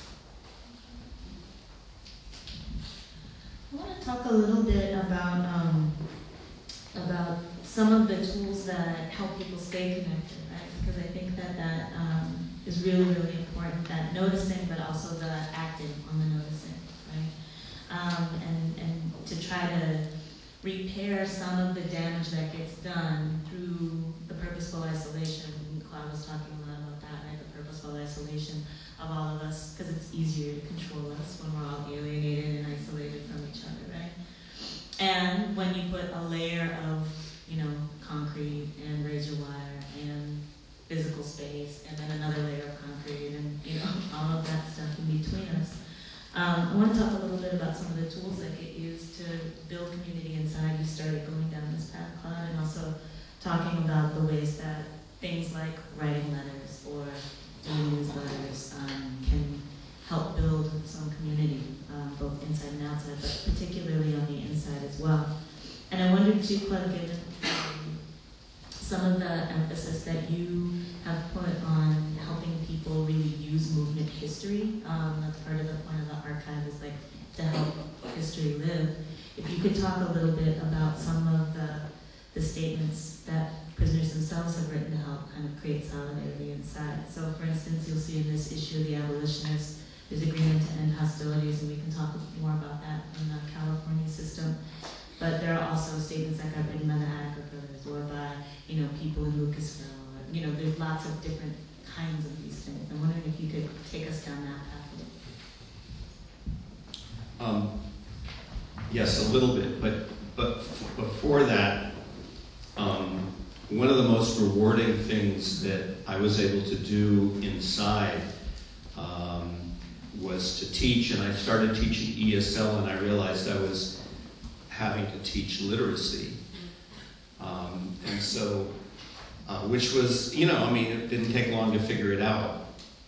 I want to talk a little bit about um, about some of the tools that help people stay connected, right? Because I think that that um, is really, really important, that noticing, but also the acting on the noticing, right? Um, and, and to try to repair some of the damage that gets done through the purposeful isolation. Claude was talking a lot about that, right? The purposeful isolation of all of us, because it's easier to control us when we're all alienated and isolated from each other, right? And when you put a layer of, you know, concrete and razor wire and physical space, and then another layer of concrete, and you know, all of that stuff in between us. Um, I want to talk a little bit about some of the tools that get used to build community inside. You started going down this path, Claude, and also talking about the ways that things like writing letters or doing newsletters um, can help build some community, um, both inside and outside, but particularly on the inside as well. And I wondered too, Claude, given um, some of the emphasis that you have put on helping people really use movement history, um, that's part of the point of the archive, is like to help history live. If you could talk a little bit about some of the, the statements that prisoners themselves have written to help kind of create solidarity inside. So for instance, you'll see in this issue, The Abolitionists, there's agreement to end hostilities, and we can talk more about that in the California system. But there are also statements that got written by the Attica Brothers or by, you know, people in Lucasville. Or, you know, there's lots of different kinds of these things. I'm wondering if you could take us down that path. Um, yes, a little bit, but but before that, um, one of the most rewarding things that I was able to do inside um, was to teach, and I started teaching E S L, and I realized I was having to teach literacy. Um, and so, uh, which was, you know, I mean, it didn't take long to figure it out.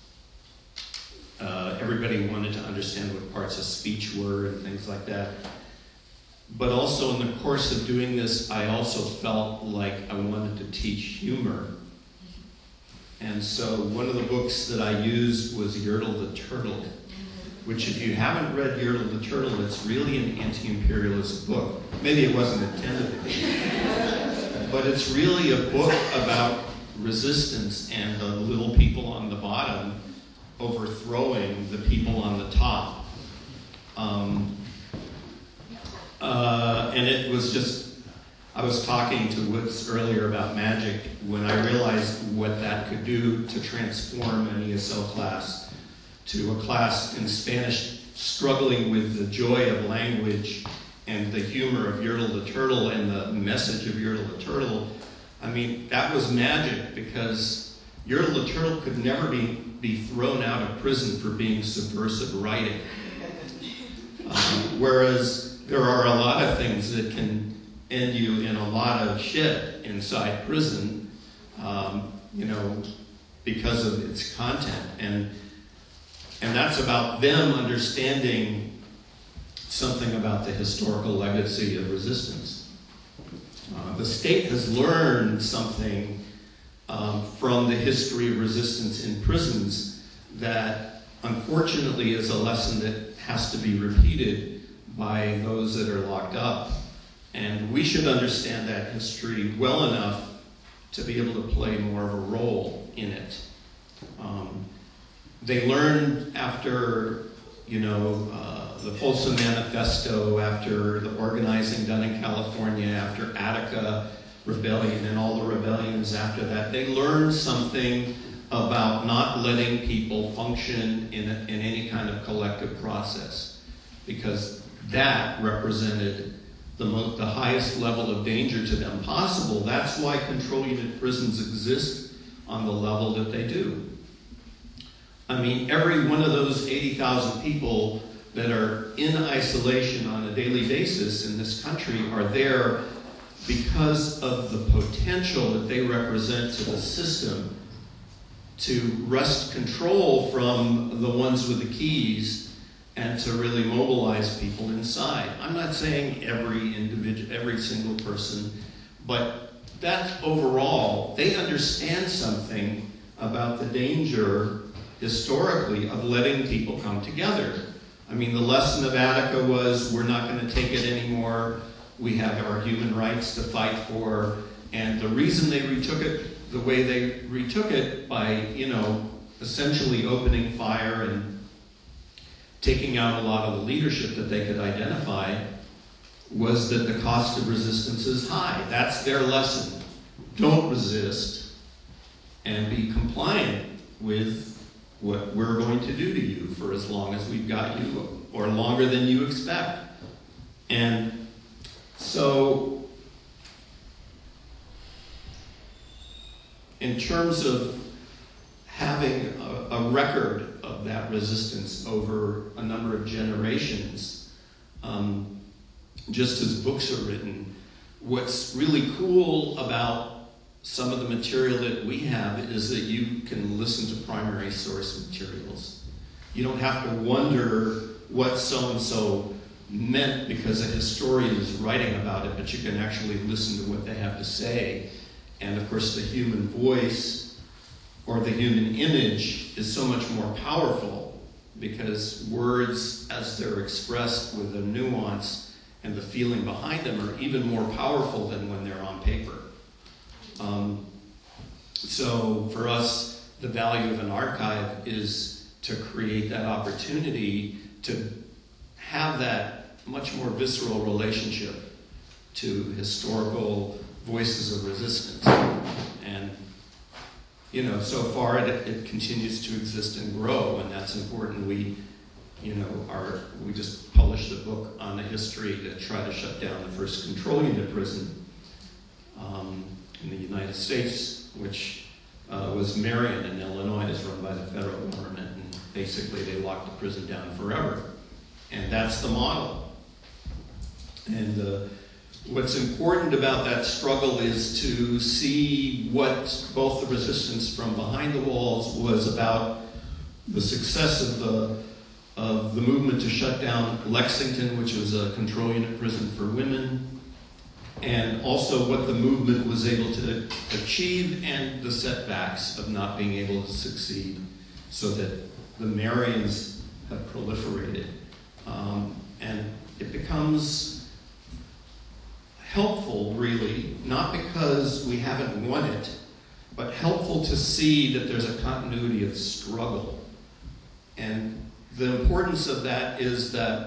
Uh, everybody wanted to understand what parts of speech were and things like that. But also in the course of doing this, I also felt like I wanted to teach humor. And so one of the books that I used was Yertle the Turtle, which if you haven't read Yertle the Turtle, it's really an anti-imperialist book. Maybe it wasn't intended to be. But it's really a book about resistance and the little people on the bottom overthrowing the people on the top. Um, uh, and it was just, I was talking to Woods earlier about magic when I realized what that could do to transform an E S L class to a class in Spanish struggling with the joy of language and the humor of Yertle the Turtle and the message of Yertle the Turtle. I mean, that was magic, because Yertle the Turtle could never be, be thrown out of prison for being subversive writing. Um, whereas there are a lot of things that can end you in a lot of shit inside prison. Um, you know, because of its content. And, and that's about them understanding something about the historical legacy of resistance. Uh, the state has learned something um, from the history of resistance in prisons that unfortunately is a lesson that has to be repeated by those that are locked up. And we should understand that history well enough to be able to play more of a role in it. Um, they learned after, you know, uh, the Folsom Manifesto, after the organizing done in California, after Attica Rebellion and all the rebellions after that, they learned something about not letting people function in, a, in any kind of collective process, because that represented the, mo- the highest level of danger to them possible. That's why control unit prisons exist on the level that they do. I mean, every one of those eighty thousand people that are in isolation on a daily basis in this country are there because of the potential that they represent to the system to wrest control from the ones with the keys and to really mobilize people inside. I'm not saying every individual, every single person, but that overall, they understand something about the danger historically of letting people come together. I mean, the lesson of Attica was we're not going to take it anymore. We have our human rights to fight for. And the reason they retook it the way they retook it by, you know, essentially opening fire and taking out a lot of the leadership that they could identify was that the cost of resistance is high. That's their lesson. Don't resist and be compliant with what we're going to do to you for as long as we've got you, or longer than you expect. And so, in terms of having a, a record of that resistance over a number of generations, um, just as books are written, what's really cool about some of the material that we have is that you can listen to primary source materials. You don't have to wonder what so-and-so meant because a historian is writing about it, but you can actually listen to what they have to say. And of course, the human voice or the human image is so much more powerful because words, as they're expressed with the nuance and the feeling behind them, are even more powerful than when they're on paper. Um, so for us, the value of an archive is to create that opportunity to have that much more visceral relationship to historical voices of resistance. And, you know, so far it, it continues to exist and grow, and that's important. We, you know, are, we just published a book on the history to try to shut down the first control unit prison. Um, in the United States, which uh, was Marion in Illinois, is run by the federal government, and basically they locked the prison down forever. And that's the model. And uh, what's important about that struggle is to see what both the resistance from behind the walls was about, the success of the, of the movement to shut down Lexington, which was a control unit prison for women, and also what the movement was able to achieve and the setbacks of not being able to succeed, so that the Marians have proliferated. Um, and it becomes helpful, really, not because we haven't won it, but helpful to see that there's a continuity of struggle. And the importance of that is that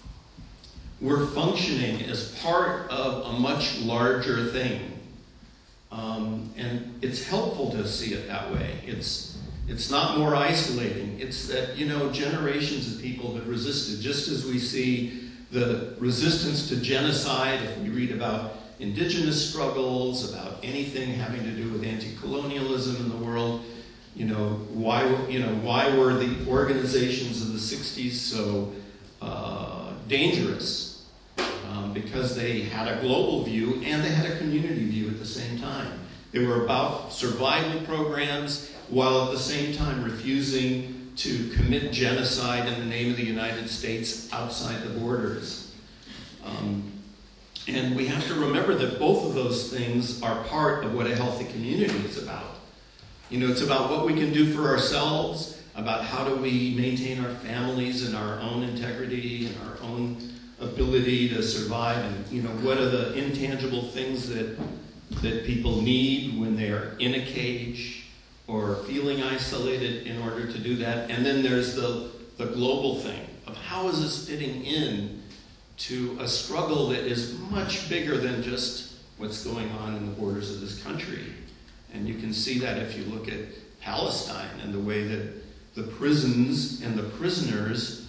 we're functioning as part of a much larger thing. Um, and it's helpful to see it that way. It's, it's not more isolating. It's that, you know, generations of people have resisted. Just as we see the resistance to genocide, if we read about indigenous struggles, about anything having to do with anti-colonialism in the world, you know, why, you know, why were the organizations of the sixties so uh, dangerous? Um, because they had a global view and they had a community view at the same time. They were about survival programs while at the same time refusing to commit genocide in the name of the United States outside the borders. Um, and we have to remember that both of those things are part of what a healthy community is about. You know, it's about what we can do for ourselves, about how do we maintain our families and our own integrity and our own ability to survive, and, you know, what are the intangible things that that people need when they're in a cage or feeling isolated in order to do that. And then there's the, the global thing of how is this fitting in to a struggle that is much bigger than just what's going on in the borders of this country. And you can see that if you look at Palestine and the way that the prisons and the prisoners,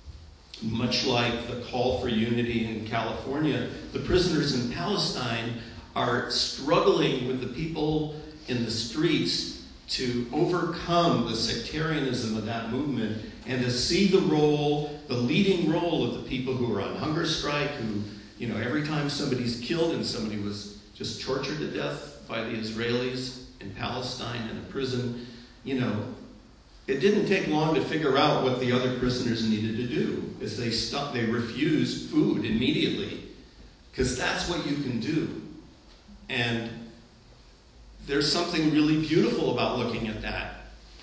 much like the call for unity in California, the prisoners in Palestine are struggling with the people in the streets to overcome the sectarianism of that movement and to see the role, the leading role of the people who are on hunger strike, who, you know, every time somebody's killed, and somebody was just tortured to death by the Israelis in Palestine in a prison, you know, it didn't take long to figure out what the other prisoners needed to do, is they stopped, they refused food immediately, because that's what you can do. And there's something really beautiful about looking at that,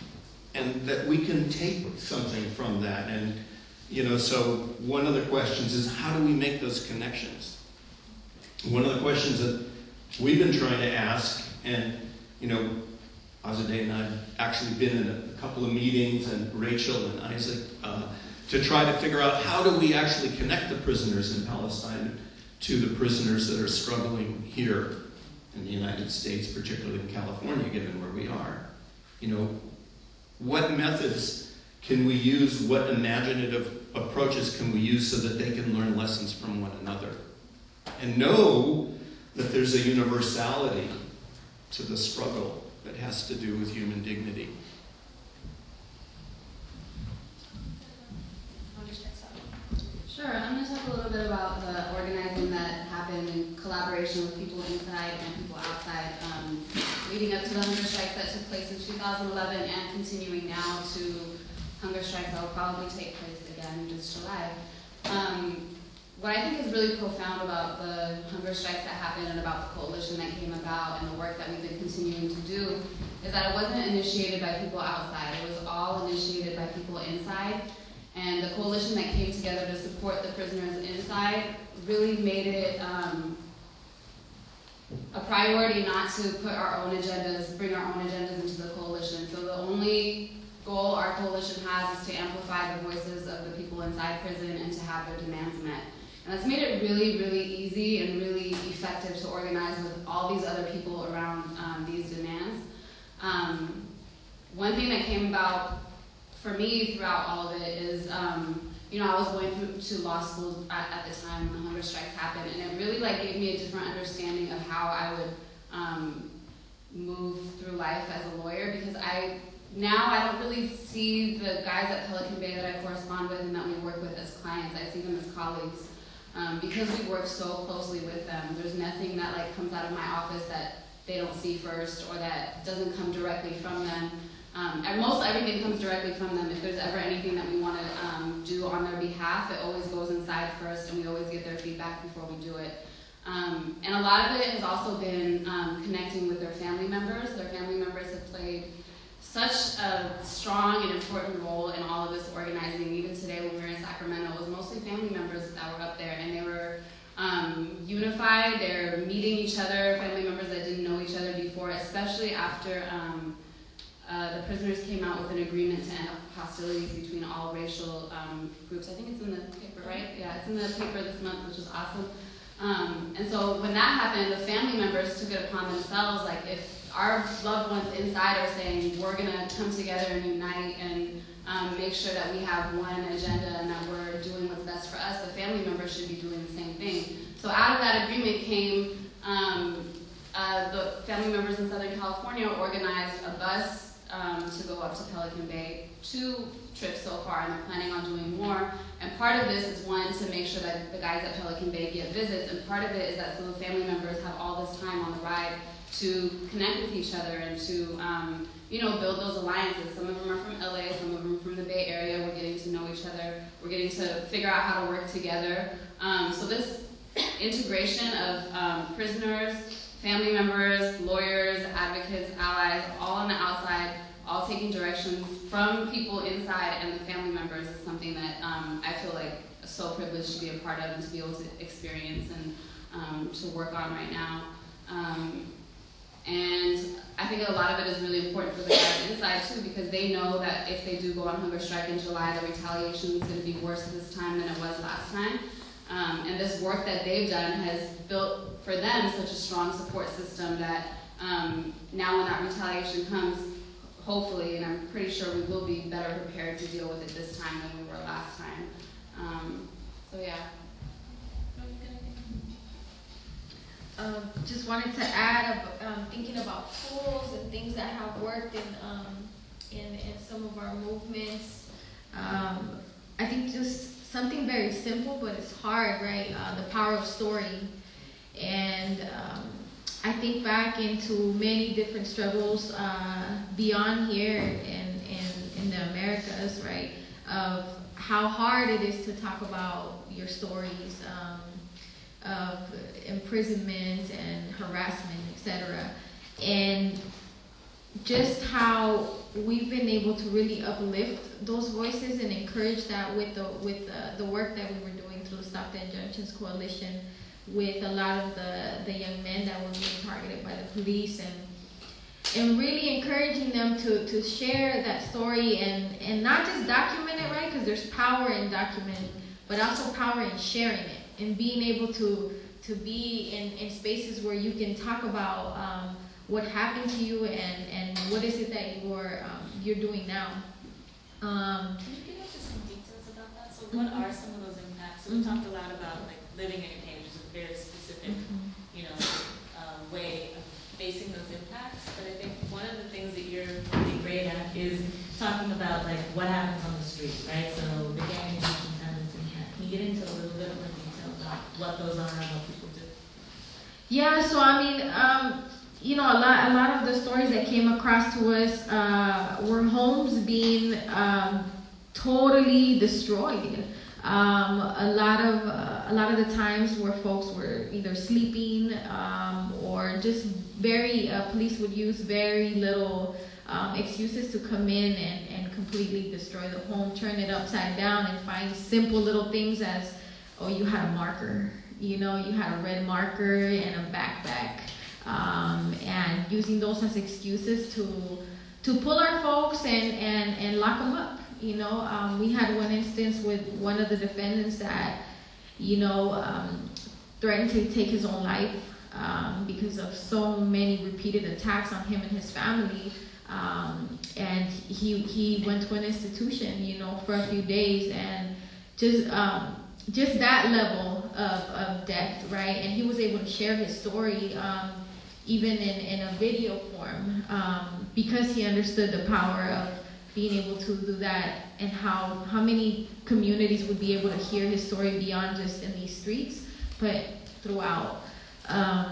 and that we can take something from that. And, you know, so one of the questions is, how do we make those connections? One of the questions that we've been trying to ask, and, you know, Azadeh and I have actually been in a, a couple of meetings, and Rachel and Isaac, uh, to try to figure out how do we actually connect the prisoners in Palestine to the prisoners that are struggling here in the United States, particularly in California, given where we are. You know, what methods can we use, what imaginative approaches can we use so that they can learn lessons from one another? And know that there's a universality to the struggle that has to do with human dignity. Sure, I'm going to talk a little bit about the organizing that happened in collaboration with people inside and people outside, um, leading up to the hunger strike that took place in two thousand eleven and continuing now to hunger strikes that will probably take place again this July. Um, what I think is really profound about the hunger strikes that happened and about the coalition that came about and the work that we've been continuing to do is that it wasn't initiated by people outside. It was all initiated by people inside. And the coalition that came together to support the prisoners inside really made it um, a priority not to put our own agendas, bring our own agendas into the coalition. So the only goal our coalition has is to amplify the voices of the people inside prison and to have their demands met. And that's made it really, really easy and really effective to organize with all these other people around um, these demands. Um, one thing that came about for me throughout all of it is, um, you know, I was going through to law school at, at the time when the hunger strikes happened, and it really like gave me a different understanding of how I would um, move through life as a lawyer, because I now I don't really see the guys at Pelican Bay that I correspond with and that we work with as clients. I see them as colleagues um, because we work so closely with them. There's nothing that like comes out of my office that they don't see first or that doesn't come directly from them. Um, at most, everything comes directly from them. If there's ever anything that we want to um, do on their behalf, it always goes inside first, and we always get their feedback before we do it. Um, and a lot of it has also been um, connecting with their family members. Their family members have played such a strong and important role in all of this organizing. Even today when we were in Sacramento, it was mostly family members that were up there, and they were um, unified. They're meeting each other, family members that didn't know each other before, especially after um, Uh, the prisoners came out with an agreement to end hostilities between all racial um, groups. I think it's in the paper, right? Yeah, it's in the paper this month, which is awesome. Um, and so when that happened, the family members took it upon themselves, like if our loved ones inside are saying, we're going to come together and unite and um, make sure that we have one agenda and that we're doing what's best for us, the family members should be doing the same thing. So out of that agreement came um, uh, the family members in Southern California organized a bus Um, to go up to Pelican Bay, two trips so far, and they're planning on doing more. And part of this is one, to make sure that the guys at Pelican Bay get visits, and part of it is that so the family members have all this time on the ride to connect with each other and to, um, you know, build those alliances. Some of them are from L A, some of them are from the Bay Area. We're getting to know each other. We're getting to figure out how to work together. Um, so this integration of um, prisoners, family members, lawyers, advocates, allies, all on the outside, all taking directions from people inside and the family members is something that um, I feel like so privileged to be a part of and to be able to experience and um, to work on right now. Um, and I think a lot of it is really important for the guys inside too, because they know that if they do go on hunger strike in July, the retaliation is going to be worse this time than it was last time. Um, and this work that they've done has built for them such a strong support system that um, now when that retaliation comes, hopefully, and I'm pretty sure we will be better prepared to deal with it this time than we were last time. Um, so yeah. Um, just wanted to add, um, thinking about tools and things that have worked in um, in, in some of our movements. Um, I think just something very simple, but it's hard, right? Uh, the power of story. And um, I think back into many different struggles uh, beyond here in, in, in the Americas, right? Of how hard it is to talk about your stories um, of imprisonment and harassment, et cetera. And just how we've been able to really uplift those voices and encourage that with the with the, the work that we were doing through the Stop the Injunctions Coalition, with a lot of the, the young men that were being targeted by the police, and and really encouraging them to, to share that story and, and not just document it, right? Because there's power in documenting, but also power in sharing it and being able to to be in, in spaces where you can talk about um, what happened to you and, and what is it that you're um, you're doing now. Um, Can you give us just some details about that? So what are some of those impacts? So we talked a lot about like living in a cage, which is a very specific, you know, uh, way of facing those impacts. But I think one of the things that you're really great at is talking about like what happens on the street, right? So the gang interventions have this impact. Can you get into a little bit more detail about what those are and what people do? Yeah, so I mean, um, you know, a lot, a lot of the stories that came across to us uh, were homes being um, totally destroyed. Um, a lot of uh, a lot of the times where folks were either sleeping um, or just very uh, police would use very little um, excuses to come in and, and completely destroy the home, turn it upside down, and find simple little things as, oh, you had a marker, you know, you had a red marker and a backpack. Um, and using those as excuses to to pull our folks and, and, and lock them up. You know, um, we had one instance with one of the defendants that, you know, um, threatened to take his own life um, because of so many repeated attacks on him and his family. Um, and he he went to an institution, you know, for a few days, and just um, just that level of, of death, right? And he was able to share his story. Um, even in, in a video form, um, because he understood the power of being able to do that and how, how many communities would be able to hear his story beyond just in these streets, but throughout. Um,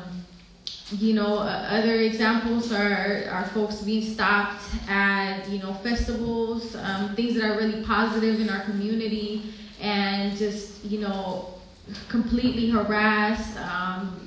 you know, uh, other examples are, are folks being stopped at, you know, festivals, um, things that are really positive in our community, and just, you know, completely harassed, um,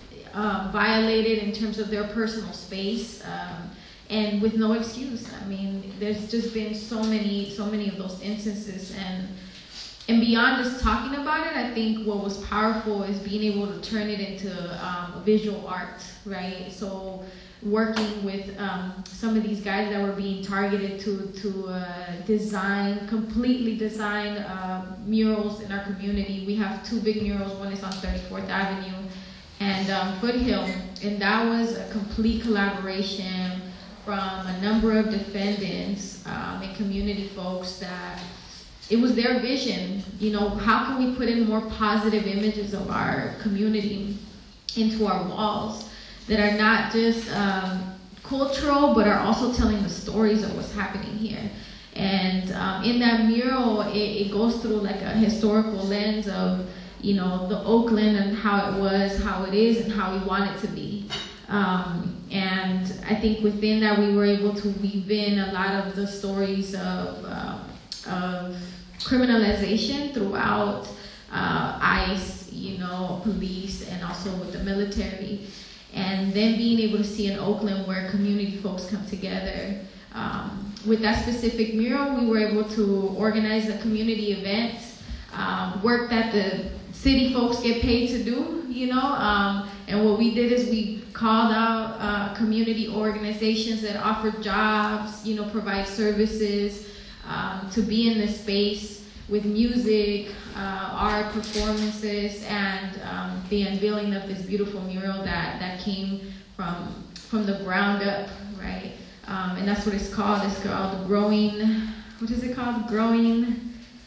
Um, violated in terms of their personal space, um, and with no excuse. I mean, there's just been so many, so many of those instances, and and beyond just talking about it, I think what was powerful is being able to turn it into um, visual art, right? So working with um, some of these guys that were being targeted to to uh, design, completely design uh, murals in our community. We have two big murals. One is on thirty-fourth Avenue. And um, Foothill, and that was a complete collaboration from a number of defendants um, and community folks that it was their vision, you know, how can we put in more positive images of our community into our walls that are not just um, cultural, but are also telling the stories of what's happening here. And um, in that mural, it, it goes through like a historical lens of, you know, the Oakland and how it was, how it is, and how we want it to be. Um, and I think within that we were able to weave in a lot of the stories of, uh, of criminalization throughout uh, ICE, you know, police, and also with the military. And then being able to see in Oakland where community folks come together. Um, with that specific mural, we were able to organize a community event, um, work that the city folks get paid to do, you know. Um, and what we did is we called out uh, community organizations that offer jobs, you know, provide services, um, to be in this space with music, uh, art performances, and um, the unveiling of this beautiful mural that, that came from, from the ground up, right? Um, and that's what it's called. It's called Growing, what is it called? Growing,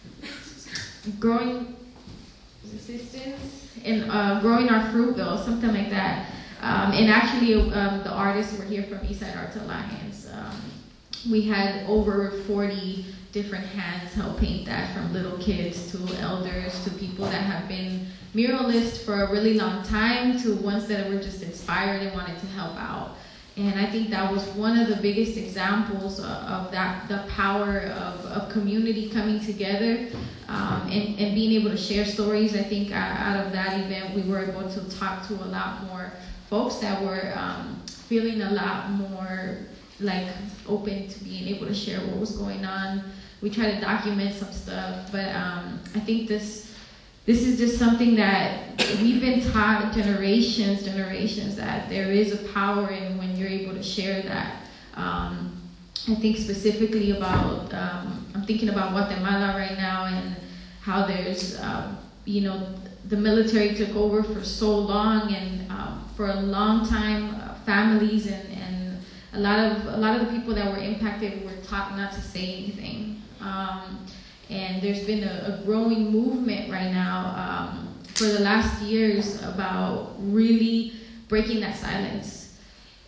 growing resistance, and uh, Growing Our Fruitville, something like that. Um, and actually, um, the artists were here from Eastside Arts Alliance. Um, we had over forty different hands help paint that, from little kids to elders to people that have been muralists for a really long time to ones that were just inspired and wanted to help out. And I think that was one of the biggest examples of, of that, the power of, of community coming together, um, and, and being able to share stories. I think uh, out of that event, we were able to talk to a lot more folks that were um, feeling a lot more like open to being able to share what was going on. We try to document some stuff, but um, I think this this is just something that we've been taught generations, generations, that there is a power in when you're able to share that. Um, I think specifically about, um, I'm thinking about Guatemala right now, and how there's, um, you know, the military took over for so long, and um, for a long time, uh, families and, and a lot of a lot of the people that were impacted were taught not to say anything. Um, and there's been a, a growing movement right now um, for the last years about really breaking that silence.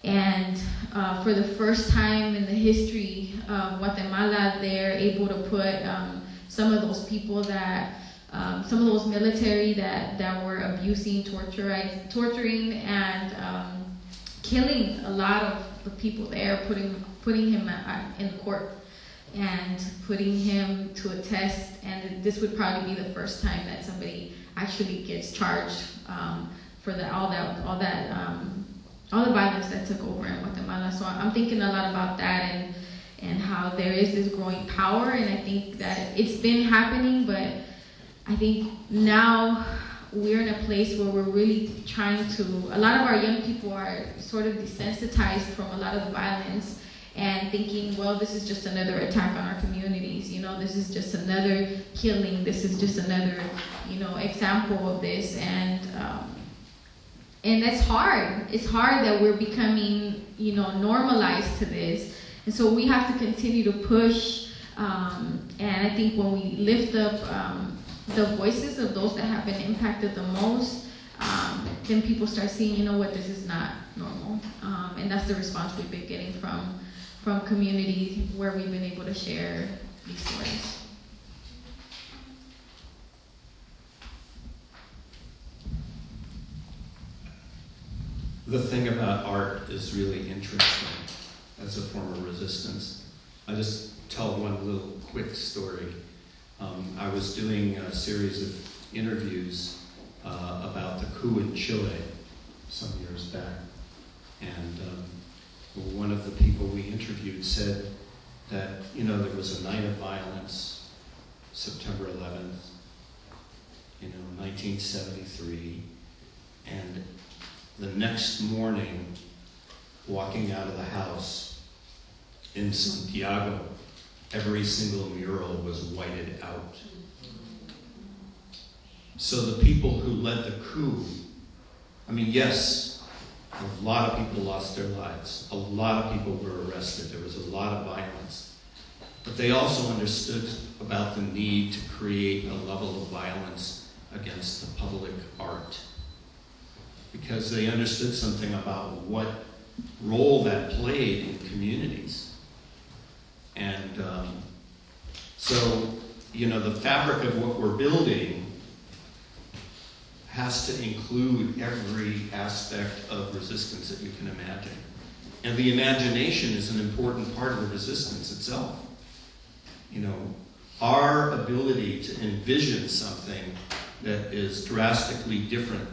And uh, for the first time in the history of Guatemala, they're able to put um, some of those people that, um, some of those military that, that were abusing, torturing, torturing and um, killing a lot of the people there, putting putting him in court and putting him to a test. And this would probably be the first time that somebody actually gets charged um, for the, all that all that um, all the violence that took over in Guatemala. So I'm thinking a lot about that, and and how there is this growing power. And I think that it's been happening, but I think now we're in a place where we're really trying to, a lot of our young people are sort of desensitized from a lot of the violence and thinking, well, this is just another attack on our communities, you know, this is just another killing, this is just another, you know, example of this. And um, and that's hard. It's hard that we're becoming, you know, normalized to this. And so we have to continue to push. Um, and I think when we lift up um, the voices of those that have been impacted the most, um, then people start seeing, you know what, this is not normal. Um, and that's the response we've been getting from, from community where we've been able to share these stories. The thing about art is really interesting as a form of resistance. I'll just tell one little quick story. Um, I was doing a series of interviews uh, about the coup in Chile some years back. And um, one of the people we interviewed said that, you know, there was a night of violence, September eleventh, you know, nineteen seventy-three, and the next morning, walking out of the house in Santiago, every single mural was whited out. So the people who led the coup, I mean, yes, a lot of people lost their lives. A lot of people were arrested. There was a lot of violence. But they also understood about the need to create a level of violence against the public art, because they understood something about what role that played in communities. And um, so, you know, the fabric of what we're building has to include every aspect of resistance that you can imagine. and the imagination is an important part of the resistance itself. You know, our ability to envision something that is drastically different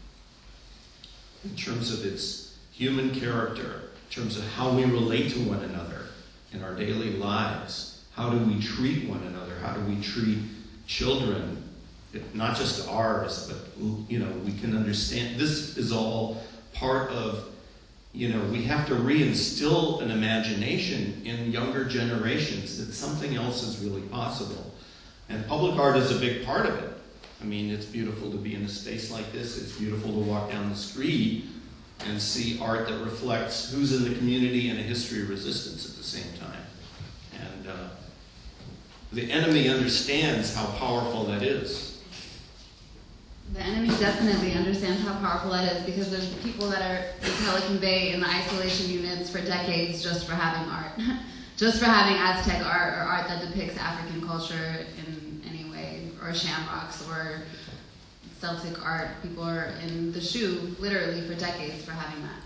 in terms of its human character, in terms of how we relate to one another in our daily lives. How do we treat one another? How do we treat children? Not just ours, but, you know, we can understand. This is all part of, you know, we have to reinstill an imagination in younger generations that something else is really possible. And public art is a big part of it. I mean, it's beautiful to be in a space like this. It's beautiful to walk down the street and see art that reflects who's in the community and a history of resistance at the same time. And uh, the enemy understands how powerful that is. The enemy definitely understands how powerful that is, because there's people that are in Pelican Bay in the isolation units for decades just for having art. Just for having Aztec art or art that depicts African culture in any way, or shamrocks or Celtic art. People are in the shoe literally for decades for having that.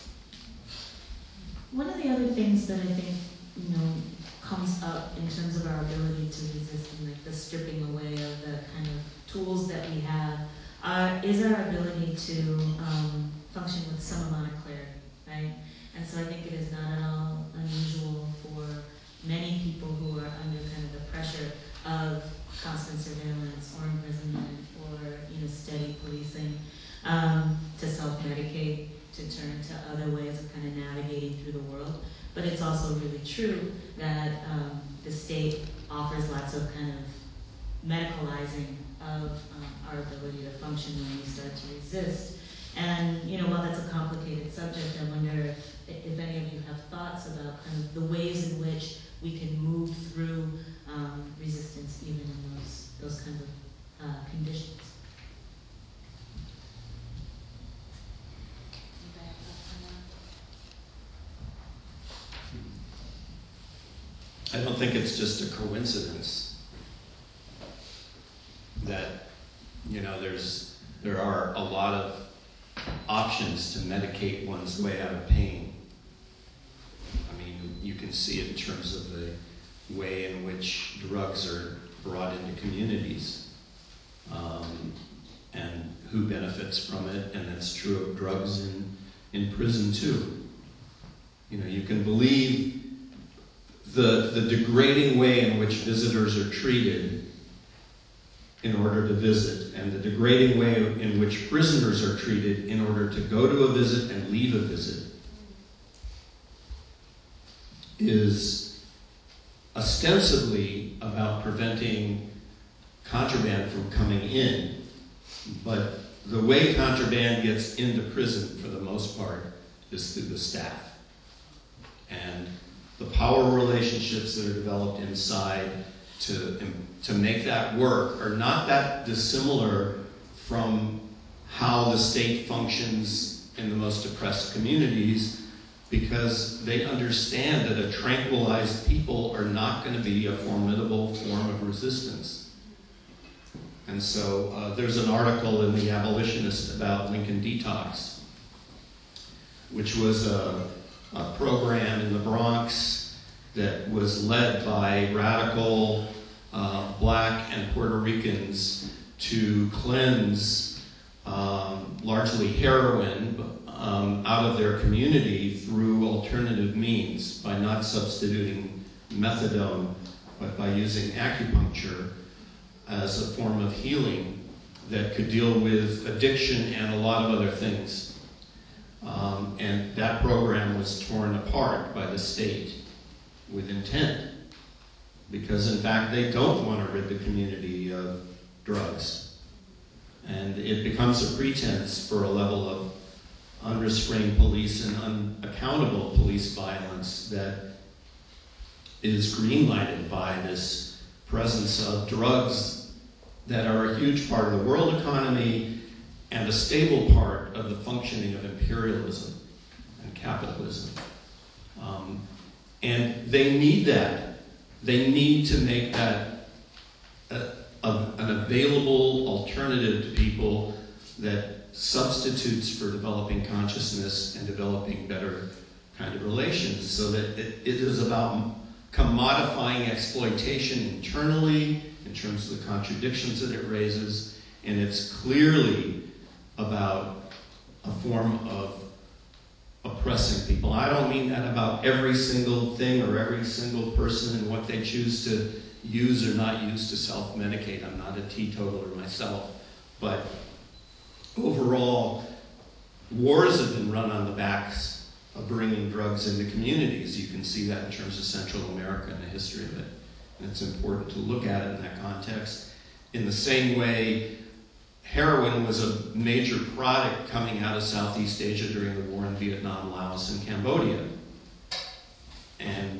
One of the other things that I think, you know, comes up in terms of our ability to resist and like the stripping away of the kind of tools that we have uh, is our ability to um, function with some amount of clarity, right? And so I think it is not at all unusual for many people who are under kind of the pressure of constant surveillance or imprisonment or, you know, steady policing um, to self-medicate, to turn to other ways of kind of navigating through the world. But it's also really true that um, the state offers lots of kind of medicalizing of um, our ability to function when we start to resist. And, you know, while that's a complicated subject, I wonder if, if any of you have thoughts about kind of the ways in which we can move through um, resistance even in those, those kinds of uh, conditions. I don't think it's just a coincidence that, you know, there's there are a lot of options to medicate one's way out of pain. I mean, you can see it in terms of the way in which drugs are brought into communities, um, and who benefits from it, and that's true of drugs in, in prison too. You know, you can believe the, the degrading way in which visitors are treated in order to visit, and the degrading way in which prisoners are treated in order to go to a visit and leave a visit is ostensibly about preventing contraband from coming in, but the way contraband gets into prison for the most part is through the staff. And the power relationships that are developed inside to, to make that work are not that dissimilar from how the state functions in the most oppressed communities, because they understand that a tranquilized people are not going to be a formidable form of resistance. And so uh, there's an article in The Abolitionist about Lincoln Detox, which was a a program in the Bronx that was led by radical uh, black and Puerto Ricans to cleanse um, largely heroin um, out of their community through alternative means, by not substituting methadone, but by using acupuncture as a form of healing that could deal with addiction and a lot of other things. Um, and that program was torn apart by the state with intent, because in fact they don't want to rid the community of drugs. And it becomes a pretense for a level of unrestrained police and unaccountable police violence that is green-lighted by this presence of drugs that are a huge part of the world economy and a stable part of the functioning of imperialism and capitalism. Um, and they need that. They need to make that a, a, an available alternative to people that substitutes for developing consciousness and developing better kind of relations, so that it, it is about commodifying exploitation internally in terms of the contradictions that it raises, and it's clearly about a form of oppressing people. I don't mean that about every single thing or every single person and what they choose to use or not use to self-medicate. I'm not a teetotaler myself, but overall, wars have been run on the backs of bringing drugs into communities. You can see that in terms of Central America and the history of it. And it's important to look at it in that context. In the same way, heroin was a major product coming out of Southeast Asia during the war in Vietnam, Laos, and Cambodia. And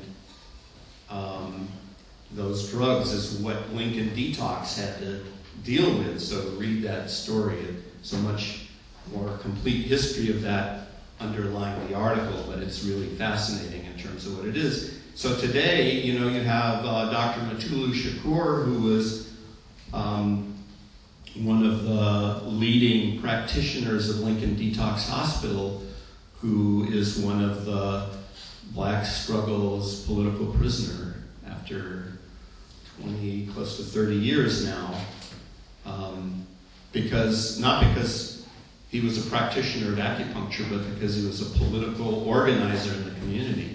um, those drugs is what Lincoln Detox had to deal with. So to read that story, so much more complete history of that underlying the article, but it's really fascinating in terms of what it is. So today, you know, you have uh, Doctor Mutulu Shakur, who was um, one of the leading practitioners of Lincoln Detox Hospital, who is one of the Black Struggles political prisoner after twenty, close to thirty years now. Um, because, not because he was a practitioner of acupuncture, but because he was a political organizer in the community.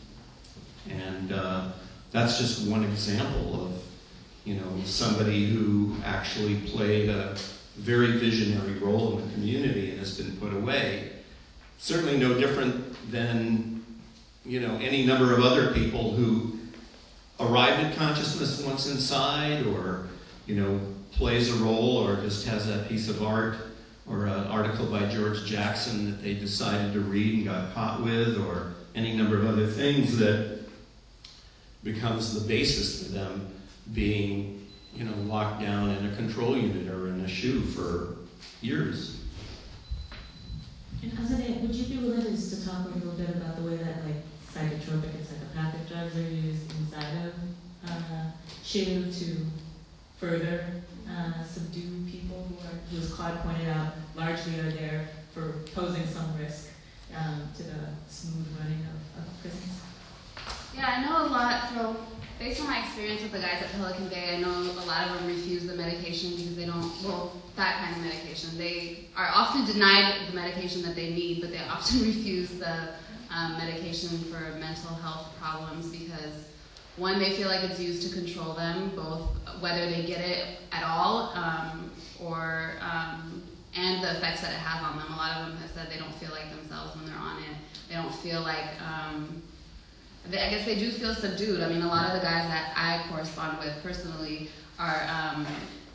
And uh, that's just one example of, you know, somebody who actually played a very visionary role in the community and has been put away. Certainly no different than, you know, any number of other people who arrived at consciousness once inside, or, you know, plays a role, or just has that piece of art or an article by George Jackson that they decided to read and got caught with, or any number of other things that becomes the basis for them being, you know, locked down in a control unit or in a SHU for years. And Azadeh, would you be willing just to talk a little bit about the way that like psychotropic and psychopathic drugs are used inside of uh, SHU to further uh, subdue people who are, who, as Claude pointed out, largely are there for posing some risk um, to the smooth running of, of prisons? Yeah, I know a lot. So, based on my experience with the guys at Pelican Bay, I know a lot of them refuse the medication because they don't, well, that kind of medication. They are often denied the medication that they need, but they often refuse the um, medication for mental health problems because, one, they feel like it's used to control them, both whether they get it at all um, or, um, and the effects that it has on them. A lot of them have said they don't feel like themselves when they're on it. They don't feel like, um, they, I guess they do feel subdued. I mean, a lot of the guys that I correspond with personally are, um,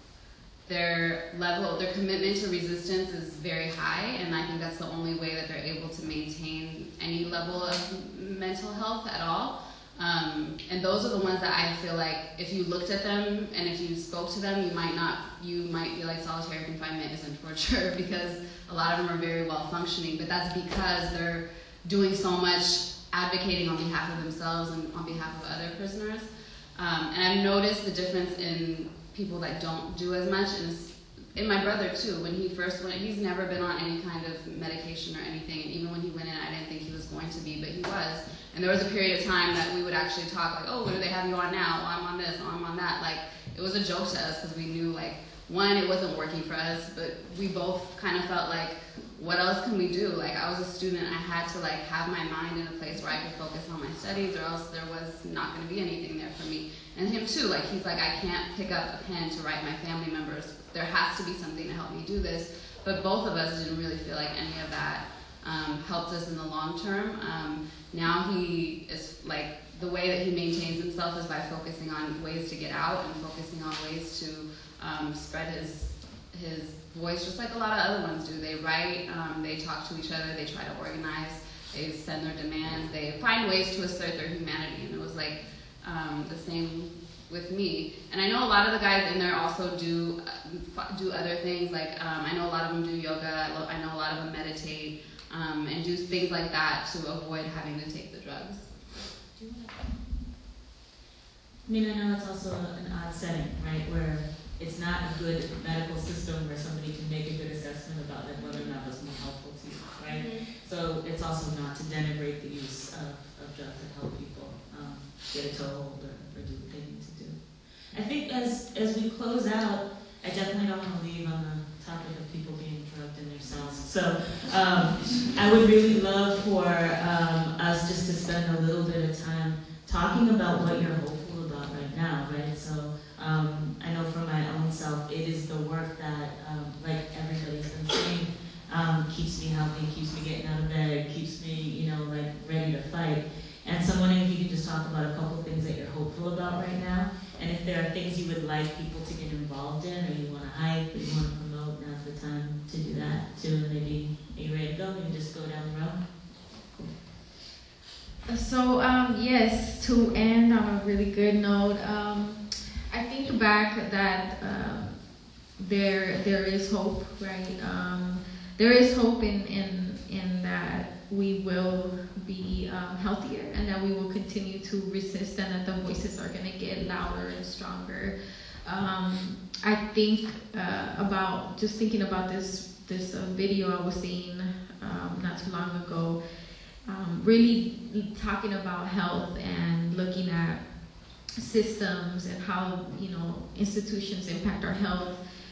their level, their commitment to resistance is very high, and I think that's the only way that they're able to maintain any level of mental health at all. Um, and those are the ones that I feel like if you looked at them and if you spoke to them, you might not, you might be like solitary confinement isn't torture because a lot of them are very well functioning, but that's because they're doing so much advocating on behalf of themselves and on behalf of other prisoners. Um, and I've noticed the difference in people that don't do as much, and in my brother too. When he first went, he's never been on any kind of medication or anything, and even when he went in, I didn't think he was going to be, but he was. And there was a period of time that we would actually talk like, oh, what do they have you on now? Oh, I'm on this, oh, I'm on that. Like, it was a joke to us because we knew, like, one, it wasn't working for us, but we both kind of felt like, what else can we do? Like, I was a student, I had to, like, have my mind in a place where I could focus on my studies, or else there was not going to be anything there for me. And him too, like, he's like, I can't pick up a pen to write my family members. There has to be something to help me do this. But both of us didn't really feel like any of that um, helped us in the long term. Um, now he is, like, the way that he maintains himself is by focusing on ways to get out and focusing on ways to um, spread his his voice, just like a lot of other ones do. They write, um, they talk to each other, they try to organize, they send their demands, they find ways to assert their humanity. And it was like um, the same with me. And I know a lot of the guys in there also do uh, do other things. Like um, I know a lot of them do yoga. I, lo- I know a lot of them meditate um, and do things like that to avoid having to take the drugs. I mean, I know it's also an odd setting, right, where it's not a good medical system where somebody can make a good assessment about like whether or not it's more helpful to you, right? Mm-hmm. So it's also not to denigrate the use of, of drugs that help people um, get a toehold or, or do what they need to do. I think as as we close out, I definitely don't want to leave on the topic of people being drugged in their cells. So um, I would really love for um, us just to spend a little bit of time talking about what you're hopeful about right now, right? So um, I know for my own self, it is the work that, um, like everybody's been saying, um, keeps me healthy, keeps me getting out of bed, keeps me, you know, like ready to fight. And so I'm wondering if you could just talk about a couple things that you're hopeful about right now, and if there are things you would like people to get involved in, or you want to hype, or you want to promote, now's the time to do that too. And maybe, are you ready to go? We can just go down the road. So, um, yes, to end on a really good note, um, I think back that um, there there is hope, right? Um, there is hope in, in, in that we will be um, healthier and that we will continue to resist and that the voices are going to get louder and stronger. Um, I think uh, about, just thinking about this, this uh, video I was seeing um, not too long ago, Um, really talking about health and looking at systems and how, you know, institutions impact our health.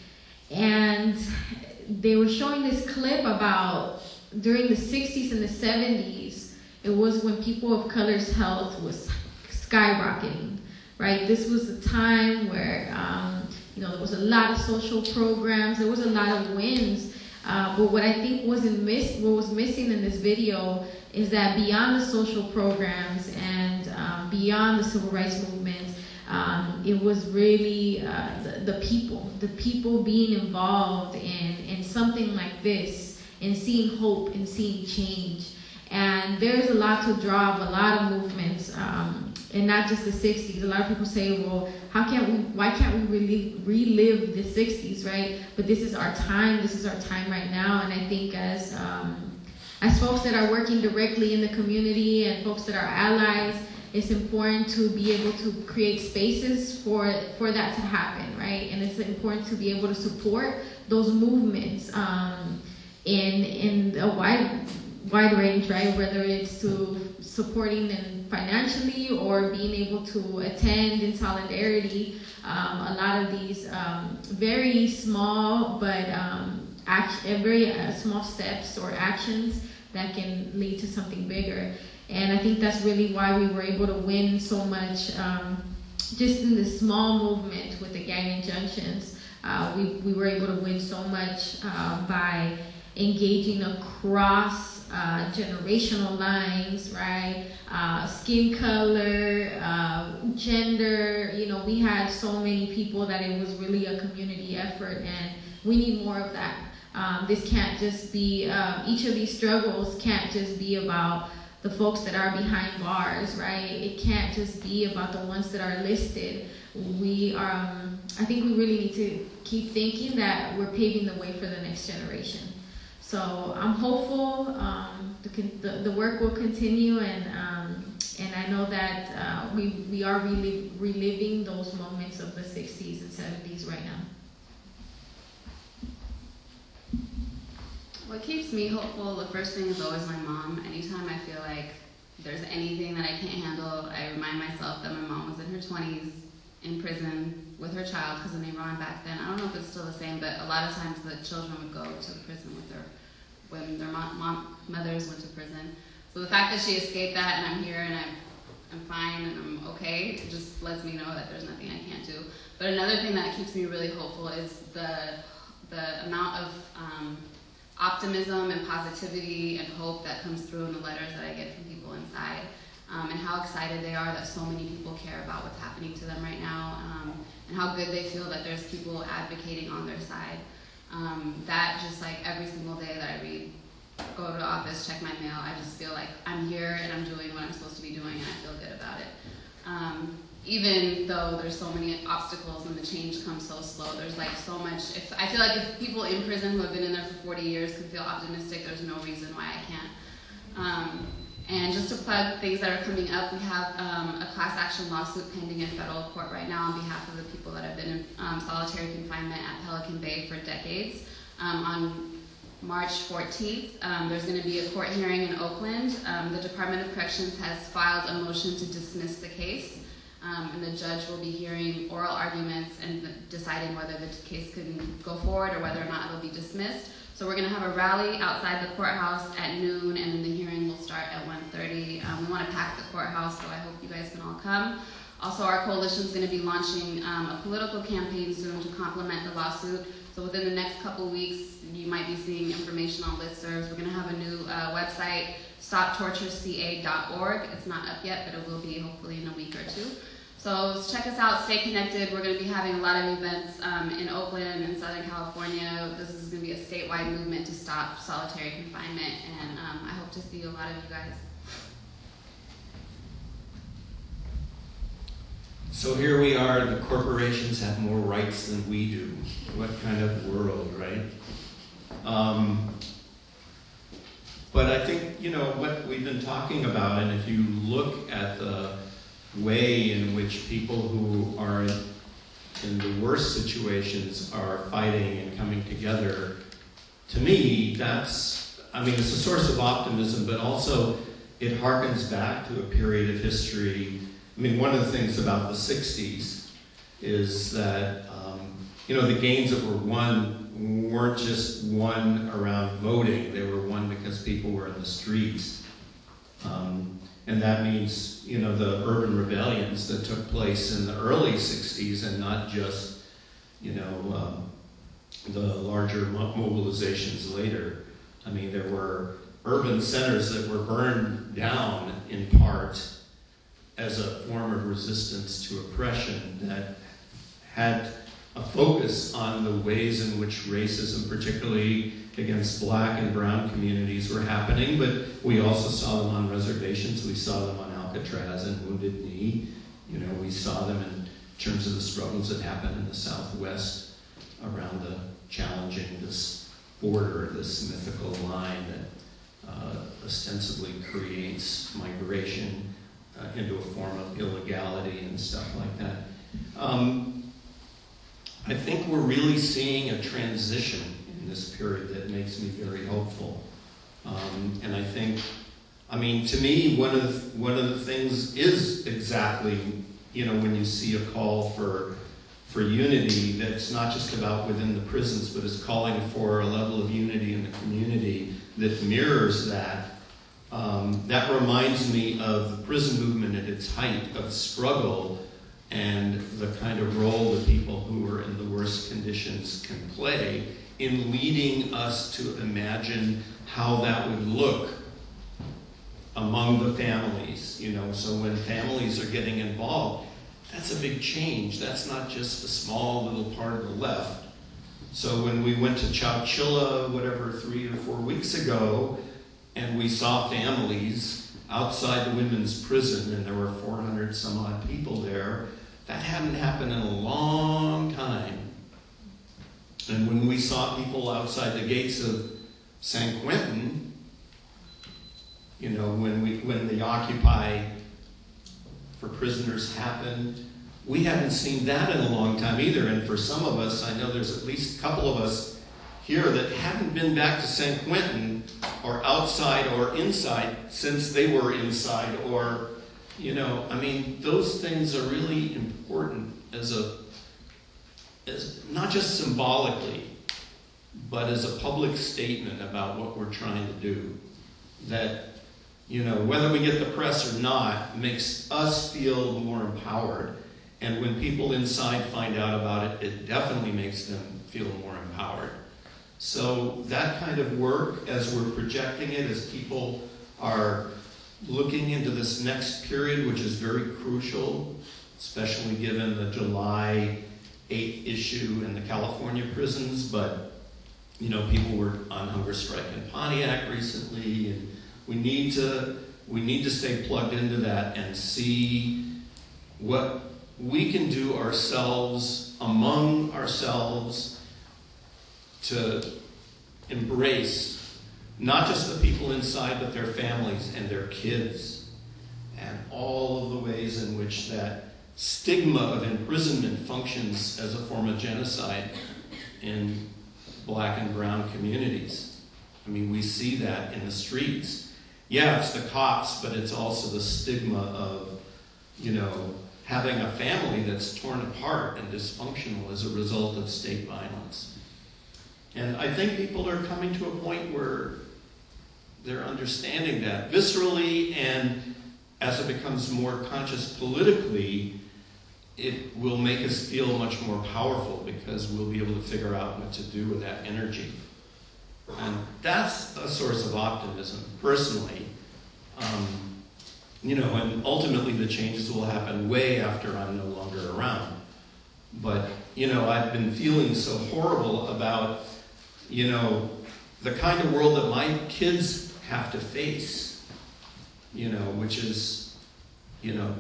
And they were showing this clip about during the sixties and the seventies, it was when people of color's health was skyrocketing, right? This was a time where, um, you know, there was a lot of social programs, there was a lot of wins. Uh, but what I think wasn't miss, what was missing in this video is that beyond the social programs and um, beyond the civil rights movement, um, it was really uh, the, the people, the people being involved in, in something like this, and seeing hope and seeing change. And there's a lot to draw of a lot of movements, um, and not just the sixties. A lot of people say, well, how can't we, why can't we relive, relive the sixties, right? But this is our time, this is our time right now. And I think as, um, as folks that are working directly in the community and folks that are allies, it's important to be able to create spaces for, for that to happen, right? And it's important to be able to support those movements um, in, in a wide, wide range, right? Whether it's to supporting them financially or being able to attend in solidarity. Um, a lot of these um, very small but um, act, very uh, small steps or actions that can lead to something bigger. And I think that's really why we were able to win so much um, just in the small movement with the gang injunctions. Uh, we, we were able to win so much uh, by engaging across uh, generational lines, right? Uh, skin color, uh, gender, you know, we had so many people that it was really a community effort, and we need more of that. Um, this can't just be, uh, each of these struggles can't just be about the folks that are behind bars, right? It can't just be about the ones that are listed. We, um, I think we really need to keep thinking that we're paving the way for the next generation. So I'm hopeful um, the, the, the work will continue, and um, and I know that uh, we, we are reliv reliving those moments of the sixties and seventies right now. What keeps me hopeful, the first thing is always my mom. Anytime I feel like there's anything that I can't handle, I remind myself that my mom was in her twenties in prison with her child, because in Iran back then, I don't know if it's still the same, but a lot of times the children would go to the prison with their, when their mom, mom, mothers went to prison. So the fact that she escaped that and I'm here and I'm, I'm fine and I'm okay, it just lets me know that there's nothing I can't do. But another thing that keeps me really hopeful is the, the amount of um, optimism and positivity and hope that comes through in the letters that I get from people inside, um, and how excited they are that so many people care about what's happening to them right now, um, and how good they feel that there's people advocating on their side. Um, that just like every single day that I read, go to the office, check my mail, I just feel like I'm here and I'm doing what I'm supposed to be doing, and I feel good about it. Um, even though there's so many obstacles and the change comes so slow, there's like so much, if, I feel like if people in prison who have been in there for forty years could feel optimistic, there's no reason why I can't. Um, And just to plug things that are coming up, we have um, a class action lawsuit pending in federal court right now on behalf of the people that have been in um, solitary confinement at Pelican Bay for decades. Um, on March fourteenth, um, there's going to be a court hearing in Oakland. Um, the Department of Corrections has filed a motion to dismiss the case, um, and the judge will be hearing oral arguments and deciding whether the case can go forward or whether or not it'll be dismissed. So we're going to have a rally outside the courthouse at noon, and then the hearing will start at one thirty. Um, we want to pack the courthouse, so I hope you guys can all come. Also, our coalition is going to be launching um, a political campaign soon to complement the lawsuit. So within the next couple weeks, you might be seeing information on listservs. We're going to have a new uh, website, stop torture c a dot org. It's not up yet, but it will be hopefully in a week or two. So check us out, stay connected. We're going to be having a lot of events um, in Oakland and Southern California. This is going to be a statewide movement to stop solitary confinement, and um, I hope to see a lot of you guys. So here we are, the corporations have more rights than we do. What kind of world, right? Um, but I think, you know, what we've been talking about, and if you look at the way in which people who are in, in the worst situations are fighting and coming together, to me, that's, I mean, it's a source of optimism, but also it harkens back to a period of history. I mean, one of the things about the sixties is that, um, you know, the gains that were won weren't just won around voting. They were won because people were in the streets. Um, and that means, you know, the urban rebellions that took place in the early sixties and not just, you know, um, the larger mobilizations later. I mean, there were urban centers that were burned down in part as a form of resistance to oppression that had a focus on the ways in which racism, particularly against black and brown communities, were happening, but we also saw them on reservations. We saw them on Alcatraz and Wounded Knee. You know, we saw them in terms of the struggles that happened in the Southwest around the challenging this border, this mythical line that uh, ostensibly creates migration uh, into a form of illegality and stuff like that. Um, I think we're really seeing a transition in this period that makes me very hopeful. Um, and I think, I mean, to me, one of the, one of the things is exactly, you know, when you see a call for for unity, that's not just about within the prisons, but is calling for a level of unity in the community that mirrors that. Um, that reminds me of the prison movement at its height of struggle and the kind of role that people who are in the worst conditions can play in leading us to imagine how that would look among the families. You know, so when families are getting involved, that's a big change. That's not just a small little part of the left. So when we went to Chowchilla, whatever, three or four weeks ago, and we saw families outside the women's prison, and there were four hundred some odd people there, that hadn't happened in a long time. And when we saw people outside the gates of San Quentin, you know, when we when the Occupy for prisoners happened, we haven't seen that in a long time either. And for some of us, I know there's at least a couple of us here that haven't been back to San Quentin or outside or inside since they were inside, or, you know, I mean, those things are really important as a, as not just symbolically, but as a public statement about what we're trying to do. That, you know, whether we get the press or not, makes us feel more empowered. And when people inside find out about it, it definitely makes them feel more empowered. So that kind of work, as we're projecting it, as people are looking into this next period, which is very crucial, especially given the July eighth issue in the California prisons, but, you know, people were on hunger strike in Pontiac recently, and we need to we need to stay plugged into that and see what we can do ourselves, among ourselves, to embrace not just the people inside, but their families and their kids, and all of the ways in which that stigma of imprisonment functions as a form of genocide in black and brown communities. I mean, we see that in the streets. Yeah, it's the cops, but it's also the stigma of, you know, having a family that's torn apart and dysfunctional as a result of state violence. And I think people are coming to a point where they're understanding that viscerally, and as it becomes more conscious politically, it will make us feel much more powerful because we'll be able to figure out what to do with that energy. And that's a source of optimism, personally. Um, you know, and ultimately the changes will happen way after I'm no longer around. But, you know, I've been feeling so horrible about, you know, the kind of world that my kids have to face, you know, which is, you know,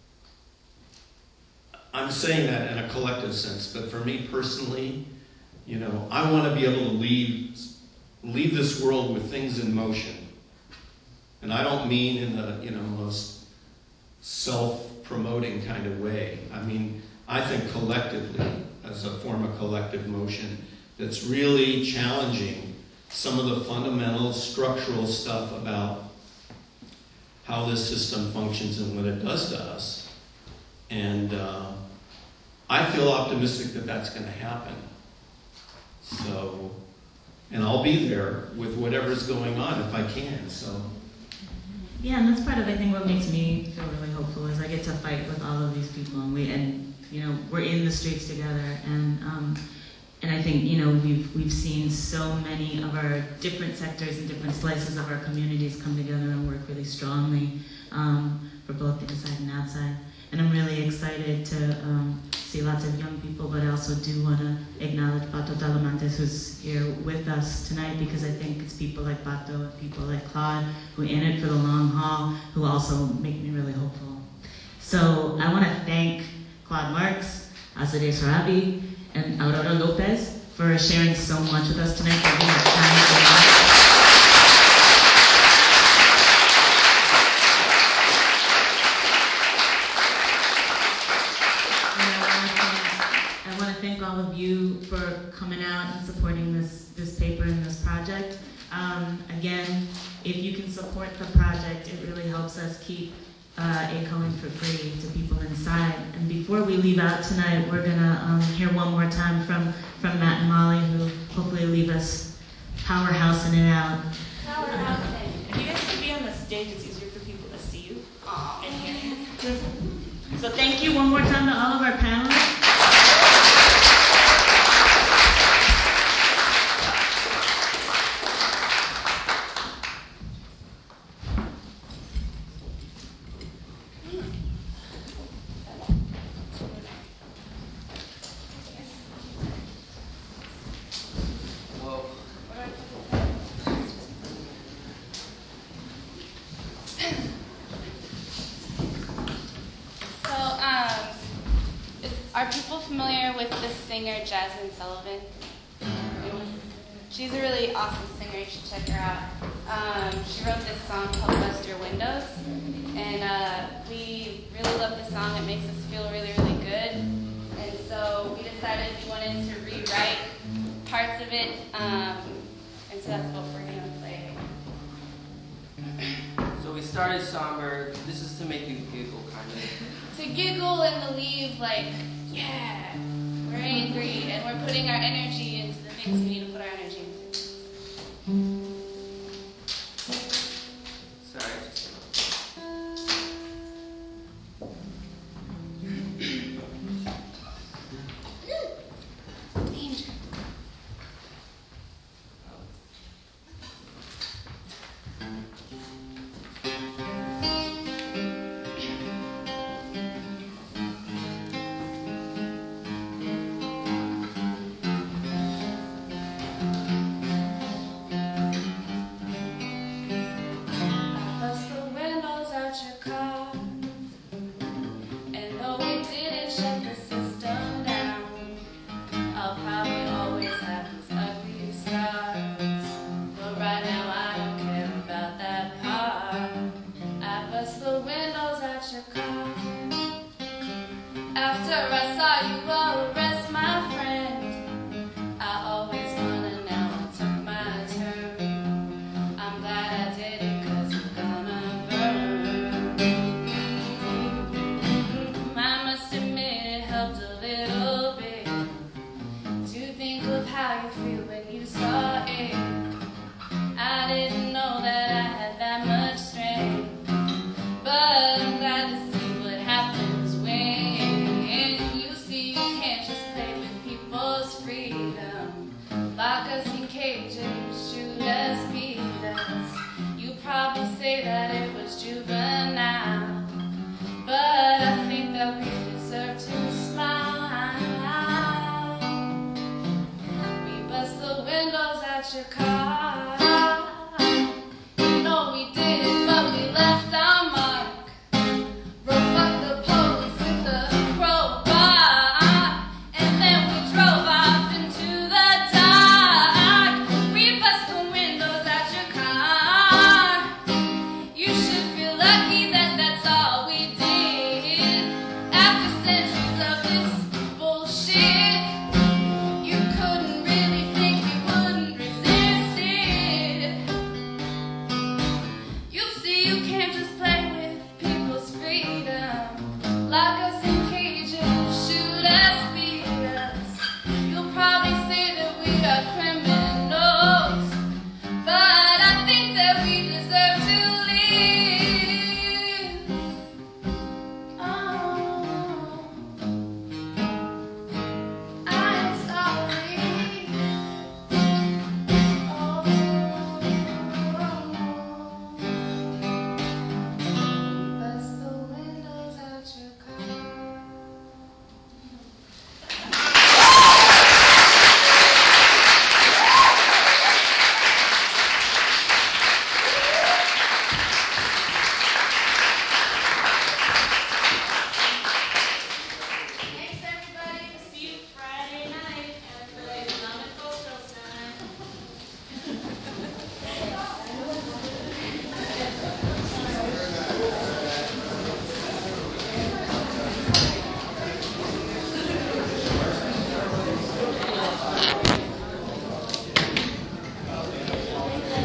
I'm saying that in a collective sense, but for me personally, you know, I want to be able to leave, leave this world with things in motion. And I don't mean in the, you know, most self-promoting kind of way. I mean, I think collectively, as a form of collective motion, that's really challenging some of the fundamental structural stuff about how this system functions and what it does to us. And uh, I feel optimistic that that's going to happen. So, and I'll be there with whatever's going on if I can. So. Yeah, and that's part of, I think, what makes me feel really hopeful is I get to fight with all of these people, and we, and you know, we're in the streets together, and um, and I think, you know, we've we've seen so many of our different sectors and different slices of our communities come together and work really strongly um, for both the inside and outside. And I'm really excited to um, see lots of young people, but I also do want to acknowledge Pato Talamantes, who's here with us tonight, because I think it's people like Pato and people like Claude who are in it for the long haul, who also make me really hopeful. So I want to thank Claude Marks, Azadeh Sarabi, and Aurora Lopez for sharing so much with us tonight, for giving our time so much. All of you for coming out and supporting this, this paper and this project. Um, again, if you can support the project, it really helps us keep uh, echoing for free to people inside. And before we leave out tonight, we're gonna um, hear one more time from, from Matt and Molly, who hopefully leave us powerhousing it out. Powerhousing. If you guys can be on the stage, it's easier for people to see you and hear you. So thank you one more time to all of our panelists. Singer Jasmine Sullivan. She's a really awesome singer. You should check her out. Um, she wrote this song called Bust Your Windows, and uh, we really love this song. It makes us feel really, really good. And so we decided we wanted to rewrite parts of it, um, and so that's what we're going to play. So we started somber. This is to make you giggle, kind of. To giggle and to leave like, yeah. We're angry, and we're putting our energy into the things we need to put our energy into. Sorry, Danger. saw you around.